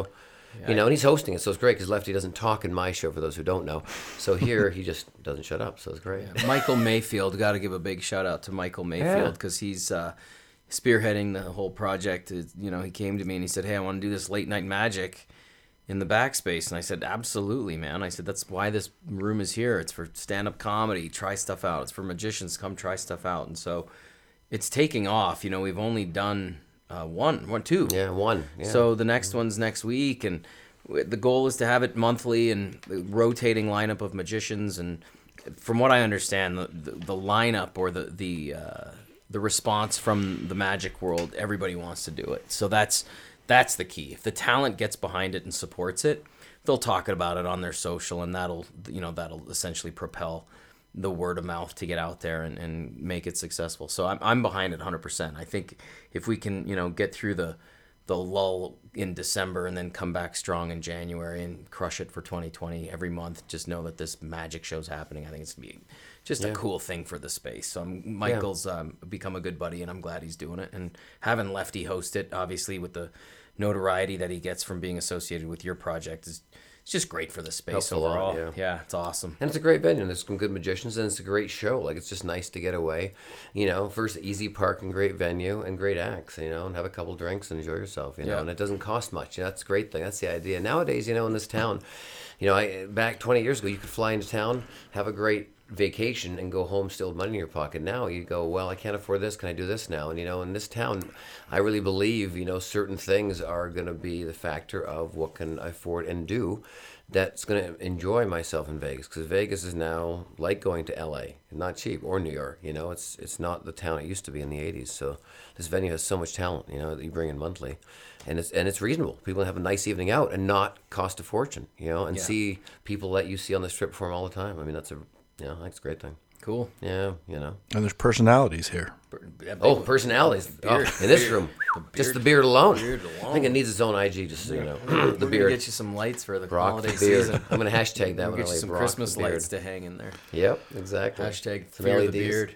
You know, and he's hosting it, so it's great because Lefty doesn't talk in my show, for those who don't know. So here, he just doesn't shut up, so it's great. Yeah. Michael Mayfield, got to give a big shout out to Michael Mayfield because yeah. he's uh, spearheading the whole project. You know, he came to me and he said, hey, I want to do this late night magic in the backspace. And I said, absolutely, man. I said, that's why this room is here. It's for stand-up comedy. Try stuff out. It's for magicians. Come try stuff out. And so it's taking off. You know, we've only done uh, one, one, two. Yeah, one. Yeah. So the next one's next week. And the goal is to have it monthly and rotating lineup of magicians. And from what I understand, the, the, the lineup or the, the, uh, the response from the magic world, everybody wants to do it. So that's... That's the key. If the talent gets behind it and supports it, they'll talk about it on their social, and that'll, you know, that'll essentially propel the word of mouth to get out there and, and make it successful. So I'm I'm behind it one hundred percent. I think if we can, you know, get through the the lull in December and then come back strong in January and crush it for twenty twenty every month, just know that this magic show's happening. I think it's gonna be just yeah. a cool thing for the space. So I'm, Michael's yeah. um, become a good buddy, and I'm glad he's doing it. And having Lefty host it, obviously with the notoriety that he gets from being associated with your project, is it's just great for the space Helps overall. A lot, yeah. yeah, it's awesome. And it's a great venue. There's some good magicians, and it's a great show. Like, it's just nice to get away. You know, first, easy parking, great venue, and great acts, you know, and have a couple drinks and enjoy yourself, you know, yeah. and it doesn't cost much. You know, that's a great thing. That's the idea. Nowadays, you know, in this town, you know, I back twenty years ago, you could fly into town, have a great vacation, and go home still with money in your pocket. Now you go, well, I can't afford this, can I do this now? And you know, in this town, I really believe, you know, certain things are going to be the factor of what can I afford and do that's going to enjoy myself in Vegas, because Vegas is now like going to L A, not cheap, or New York. You know, it's it's not the town it used to be in the eighties. So this venue has so much talent, you know, that you bring in monthly, and it's and it's reasonable. People have a nice evening out and not cost a fortune, you know, and yeah. see people that you see on the strip perform all the time. I mean, that's a Yeah, that's a great thing. Cool. Yeah, you know. And there's personalities here. Oh, personalities. Oh, in this room. The just the beard alone. Beard alone. I think it needs its own I G, just so you know. We're the beard. We're get you some lights for the Brock holiday the beard. season. I'm going to hashtag that we'll when get I you some Brock Christmas the beard. lights to hang in there. Yep, exactly. Hashtag some fear L E Ds. the beard.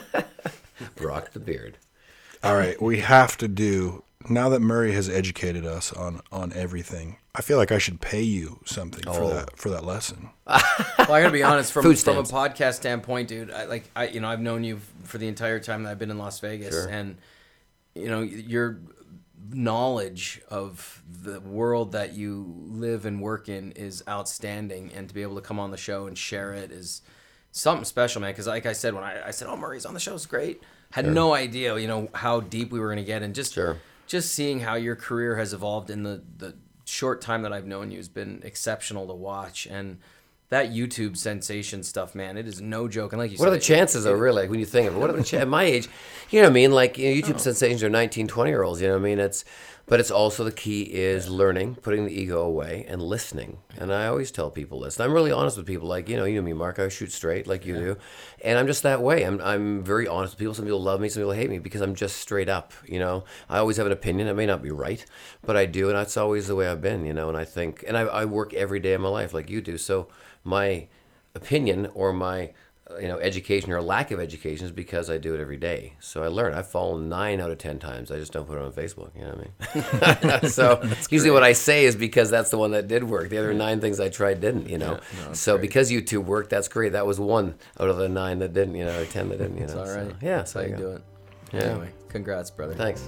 Brock the beard. All right, we have to do, now that Murray has educated us on, on everything, I feel like I should pay you something Oh. for that for that lesson. Well, I gotta be honest, from Food from a stamps. podcast standpoint, dude. I like I you know I've known you for the entire time that I've been in Las Vegas, Sure. and you know your knowledge of the world that you live and work in is outstanding, and to be able to come on the show and share it is something special, man. Because like I said, when I, I said, "Oh, Murray's on the show," is great. Had Sure. no idea, you know, how deep we were gonna get, and just Sure. just seeing how your career has evolved in the the short time that I've known you has been exceptional to watch. And that YouTube sensation stuff, man, it is no joke. And like you What said, are the chances, though, really, like, when you think of it? What are the chances? At my age, you know what I mean? Like, you know, YouTube Oh. sensations are nineteen, twenty-year-olds, you know what I mean? It's, but it's also the key is learning, putting the ego away, and listening. And I always tell people this. And I'm really honest with people. Like, you know, you know me, Mark. I shoot straight like you do. And I'm just that way. I'm I'm very honest with people. Some people love me, some people hate me because I'm just straight up, you know. I always have an opinion. It may not be right, but I do. And that's always the way I've been, you know. And I think, and I, I work every day of my life like you do. So my opinion or my uh, you know education or lack of education is because I do it every day. So I learn. I've fallen nine out of ten times. I just don't put it on Facebook. You know what I mean? So usually what I say is because that's the one that did work. The other nine things I tried didn't. You know. Yeah, no, so great. because YouTube worked, that's great. That was one out of the nine that didn't. You know, or ten that didn't. You know. It's all right. So, yeah. That's how you go. do it. Yeah. Anyway, congrats, brother. Thanks.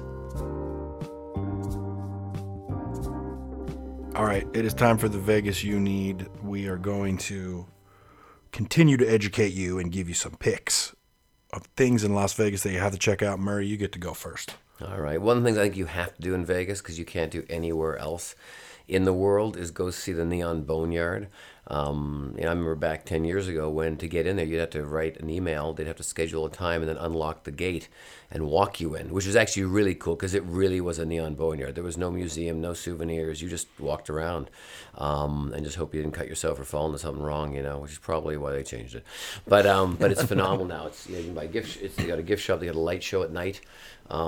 All right, it is time for the Vegas You Need. We are going to continue to educate you and give you some picks of things in Las Vegas that you have to check out. Murray, you get to go first. All right. One of the things I think you have to do in Vegas, because you can't do anywhere else in the world, is go see the Neon Boneyard. Um, you know, I remember back ten years ago when to get in there, you'd have to write an email. They'd have to schedule a time and then unlock the gate and walk you in, which was actually really cool because it really was a Neon Boneyard. There was no museum, no souvenirs. You just walked around um, and just hope you didn't cut yourself or fall into something wrong, you know, which is probably why they changed it. But um, but it's phenomenal now. It's, you know, you can buy gift. It's, they got a gift shop. They got a light show at night. Um, and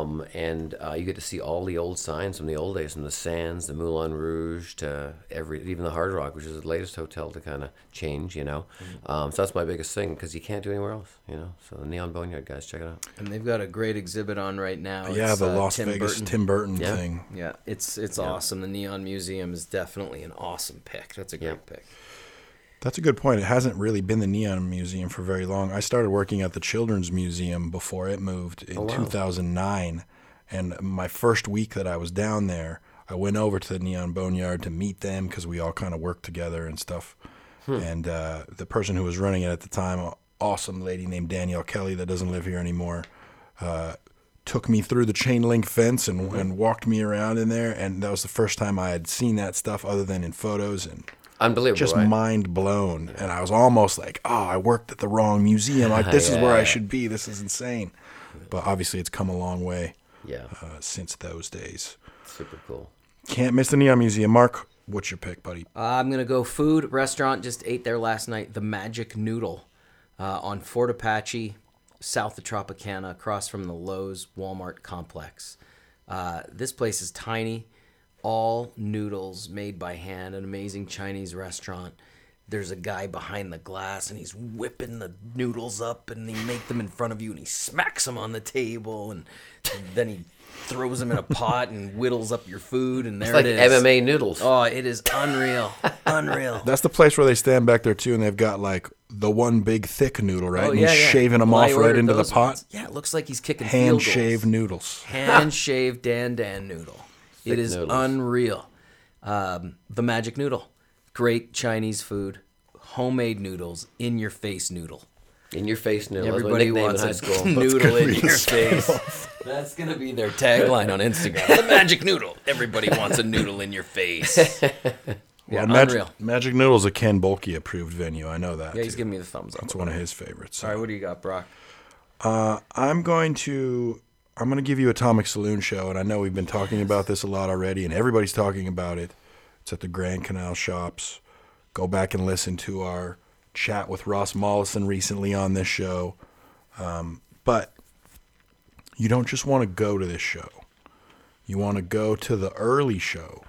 and uh, you get to see all the old signs from the old days, from the Sands, the Moulin Rouge, to every even the Hard Rock, which is the latest hotel to kind of change, you know. Mm-hmm. Um, so that's my biggest thing, because you can't do anywhere else, you know. So the Neon Boneyard, guys, check it out. And they've got a great exhibit on right now. Yeah, it's, the uh, Las Tim Vegas Burton. Tim Burton Yeah. thing. Yeah, it's it's Yeah. awesome. The Neon Museum is definitely an awesome pick. That's a great Yeah. pick. That's a good point. It hasn't really been the Neon Museum for very long. I started working at the Children's Museum before it moved in Oh, wow. two thousand nine. And my first week that I was down there, I went over to the Neon Boneyard to meet them because we all kind of worked together and stuff. Hmm. And uh, the person who was running it at the time, an awesome lady named Danielle Kelly that doesn't live here anymore, uh, took me through the chain link fence and, mm-hmm. and walked me around in there. And that was the first time I had seen that stuff other than in photos, and Unbelievable, just right? mind blown. And I was almost like, oh, I worked at the wrong museum. Like, this Yeah. is where I should be. This is insane. But obviously it's come a long way Yeah, uh, since those days. super cool. Can't miss the Neon Museum. Mark, what's your pick, buddy? Uh, I'm going to go food restaurant. Just ate there last night. The Magic Noodle uh, on Fort Apache, south of Tropicana, across from the Lowe's Walmart complex. Uh, this place is tiny. All noodles made by hand, an amazing Chinese restaurant. There's a guy behind the glass, and he's whipping the noodles up, and he make them in front of you, and he smacks them on the table, and then he throws them in a pot and whittles up your food, and there It's like it is. M M A noodles. Oh, it is unreal. Unreal. That's the place where they stand back there, too, and they've got, like, the one big thick noodle, right? Oh, and yeah, he's yeah. shaving them Well, I off right ordered into the those pot. ones. Yeah, it looks like he's kicking field goals. Hand-shaved noodles. Hand-shaved Dan Dan noodle. Thick It is noodles. unreal. Um, the Magic Noodle. Great Chinese food. Homemade noodles. In-your-face noodle. In your face noodle. That's my Everybody nickname wants in high a school. noodle in be your his face. That's going to be their tagline on Instagram. The Magic Noodle. Everybody wants a noodle in your face. Yeah, Well, Mag- unreal. Magic Noodle's a Ken Bolke approved venue. I know that. Yeah, he's too. giving me the thumbs up. It's one of his favorites. So. All right, what do you got, Brock? Uh, I'm going to I'm going to give you Atomic Saloon Show, and I know we've been talking about this a lot already, and everybody's talking about it. It's at the Grand Canal Shops. Go back and listen to our chat with Ross Mollison recently on this show. Um, but you don't just want to go to this show. You want to go to the early show,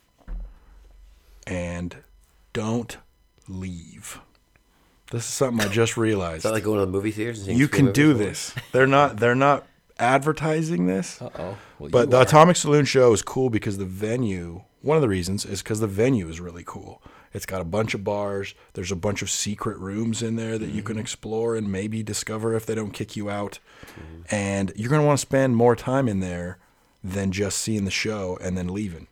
and don't leave. This is something I just realized. Is that like going to the movie theaters? And seeing You free can movies do or what? this. They're not they're not advertising this. Uh-oh. Well, But you the are. Atomic Saloon Show is cool because the venue, one of the reasons is because the venue is really cool. It's got a bunch of bars. There's a bunch of secret rooms in there that mm-hmm. you can explore and maybe discover if they don't kick you out. Mm-hmm. And you're going to want to spend more time in there than just seeing the show and then leaving.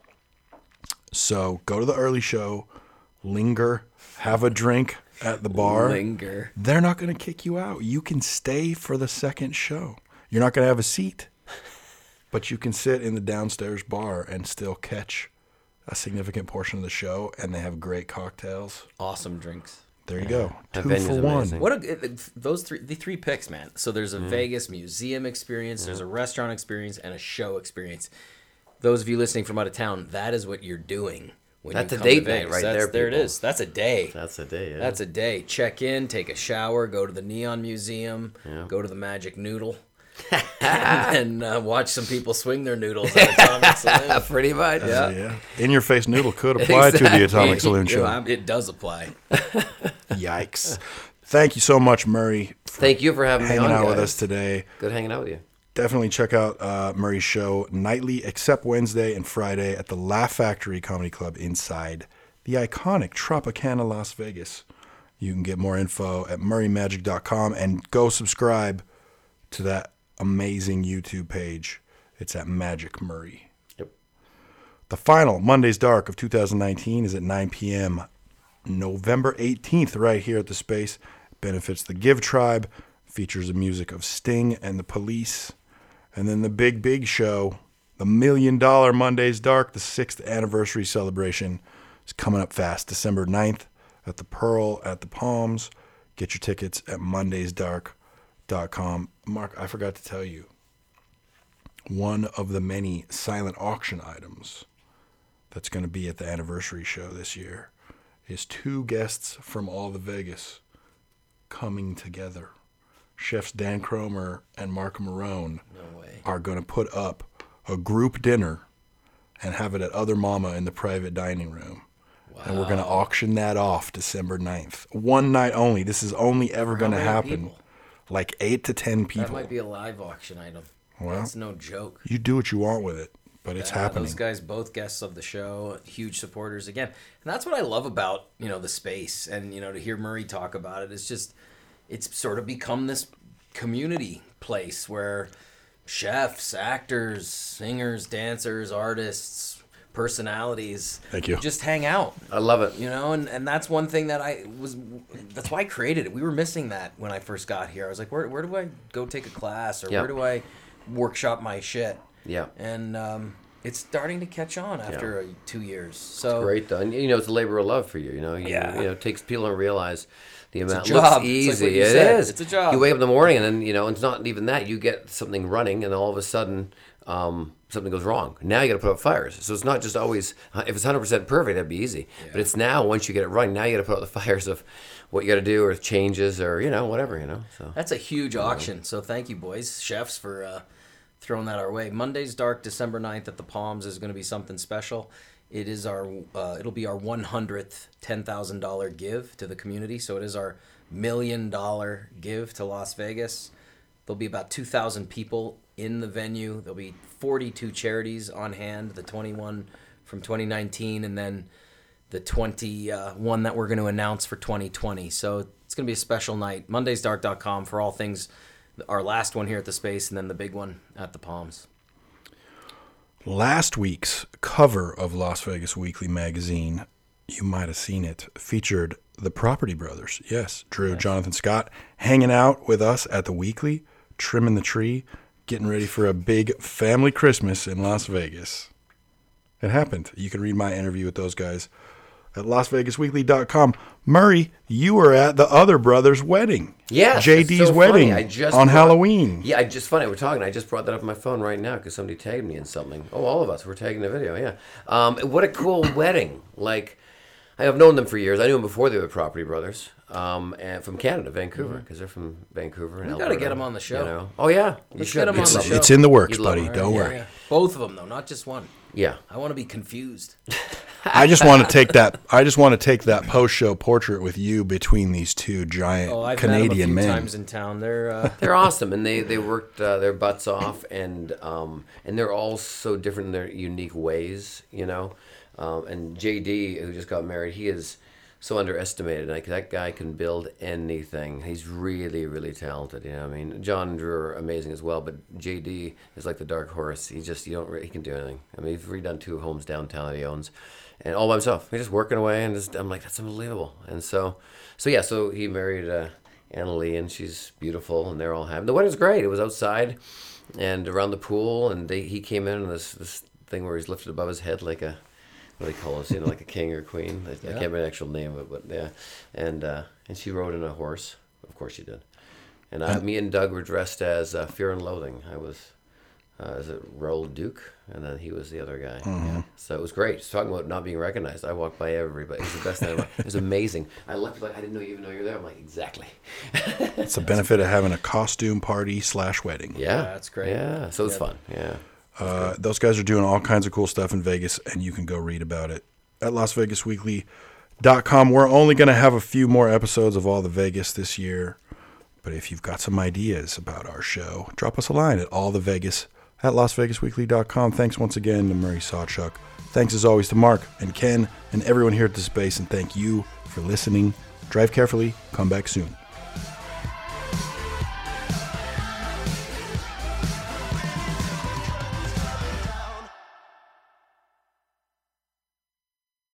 So go to the early show, linger, have a drink at the bar. Linger. They're not going to kick you out. You can stay for the second show. You're not going to have a seat, but you can sit in the downstairs bar and still catch a significant portion of the show, and they have great cocktails. Awesome drinks. There you go. That Two venue's for one. amazing. What a, it- those three the three picks, man. So there's a Mm. Vegas museum experience, there's a restaurant experience, and a show experience. Those of you listening from out of town, that is what you're doing when That's you a come date to night Vegas. right That's, there, There it people. is. That's a day. That's a day, yeah. That's a day. Check in, take a shower, go to the Neon Museum, Yeah. go to the Magic Noodle, and uh, watch some people swing their noodles at Atomic Saloon. Pretty much. Uh, yeah. In your face noodle could apply to the Atomic Saloon You Show. know, It does apply. Yikes. Thank you so much, Murray, for Thank you for having me hanging on, out with guys. us today. Good hanging out with you. Definitely check out uh, Murray's show nightly, except Wednesday and Friday, at the Laugh Factory Comedy Club inside the iconic Tropicana, Las Vegas. You can get more info at murray magic dot com and go subscribe to that amazing YouTube page. It's at Magic Murray. Yep. The final Monday's Dark of two thousand nineteen is at nine p.m. November eighteenth right here at the Space. Benefits the Give Tribe, features the music of Sting and the Police. And then the big, big show, the Million Dollar Monday's Dark, the sixth anniversary celebration, is coming up fast. December ninth at the Pearl at the Palms. Get your tickets at mondays dark dot com. Mark, I forgot to tell you, one of the many silent auction items that's going to be at the anniversary show this year is two guests from All the Vegas coming together. Chefs Dan Cromer and Mark Marone No way. are going to put up a group dinner and have it at Other Mama in the private dining room. Wow. And we're going to auction that off December ninth. One night only. This is only ever going to happen. People? Like eight to ten people. That might be a live auction item. Well, that's no joke. You do what you want with it, but it's yeah, happening. Those guys, both guests of the show, huge supporters again. And that's what I love about, you know, the space. And, you know, to hear Murray talk about it, it's just, it's sort of become this community place where chefs, actors, singers, dancers, artists, personalities Thank you. just hang out. I love it. You know, and, and that's one thing that I was, that's why I created it. We were missing that when I first got here. I was like, where, where do I go take a class, or yeah. where do I workshop my shit? Yeah. And um, it's starting to catch on after yeah. two years. So it's great, though. And, you know, it's a labor of love for you. You know, you, yeah. you know, it takes people to realize the amount. It's a job. Looks easy. It's like it said. is. It's a job. You wake up in the morning, and then, you know, it's not even that. You get something running, and all of a sudden, um, something goes wrong. Now you got to put out fires. So it's not just always, if it's one hundred percent perfect, that'd be easy. Yeah. But it's now, once you get it running, now you got to put out the fires of what you got to do, or changes, or, you know, whatever, you know. So that's a huge auction. Know. So thank you, boys, chefs, for uh, throwing that our way. Monday's Dark, December ninth at the Palms is going to be something special. It is our, uh, it'll be our one hundredth ten thousand dollars give to the community. So it is our million dollar give to Las Vegas. There'll be about two thousand people in the venue. There'll be forty-two charities on hand, the twenty-one from twenty nineteen, and then the twenty-one that we're going to announce for twenty twenty. So it's going to be a special night. mondays dark dot com for all things, our last one here at the Space, and then the big one at the Palms. Last week's cover of Las Vegas Weekly magazine, you might have seen it, featured the Property Brothers. Yes, Drew, yes. Jonathan Scott, hanging out with us at the Weekly, trimming the tree, getting ready for a big family Christmas in Las Vegas. It happened. You can read my interview with those guys at las vegas weekly dot com. Murray, you were at the other brother's wedding. Yeah, J D's so wedding I just on brought, Halloween. Yeah, I just funny. We're talking. I just brought that up on my phone right now because somebody tagged me in something. Oh, all of us were tagging the video. Yeah. Um, what a cool wedding. Like, I have known them for years. I knew them before they were Property Brothers. Um, and from Canada, Vancouver, because they're from Vancouver. And we got to get them on the show. You know? Oh yeah, let's get them on it's, the show. It's in the works, You'd buddy. Don't yeah, worry. Yeah. Both of them, though, not just one. Yeah. I want to be confused. I just want to take that. I just want to take that post-show portrait with you between these two giant oh, I've Canadian met them a few men. Times in town, they're uh... they're awesome, and they they worked uh, their butts off, and um and they're all so different in their unique ways, you know. Um, and J D, who just got married, he is so underestimated. Like, that guy can build anything. He's really, really talented. You know, what I mean, John and Drew are amazing as well, but J D is like the dark horse. He just you don't really, he can do anything. I mean, he's redone two homes downtown that he owns, and all by himself. He's just working away, and just, I'm like, that's unbelievable. And so, so yeah, so he married uh, Annalie, and she's beautiful, and they're all happy. The wedding's great. It was outside, and around the pool, and they he came in on this this thing where he's lifted above his head like a. What do they call us? You know, like a king or queen. I, yeah. I can't remember the actual name of it, but yeah. And uh, and she rode in a horse. Of course she did. And I, me and Doug were dressed as uh, Fear and Loathing. I was, uh, is it Raoul Duke? And then he was the other guy. Mm-hmm. Yeah. So it was great. Just talking about not being recognized. I walked by everybody. It was the best night. It was amazing. I left like I didn't know you even know you're there. I'm like, exactly. It's the benefit of having a costume party slash wedding. Yeah. yeah, that's great. Yeah, so it was yeah. fun. Yeah. Uh, those guys are doing all kinds of cool stuff in Vegas, and you can go read about it at las vegas weekly dot com. We're only going to have a few more episodes of All the Vegas this year, but if you've got some ideas about our show, drop us a line at allthevegas at las vegas weekly dot com. Thanks once again to Murray Sawchuk. Thanks as always to Mark and Ken and everyone here at The Space, and thank you for listening. Drive carefully. Come back soon.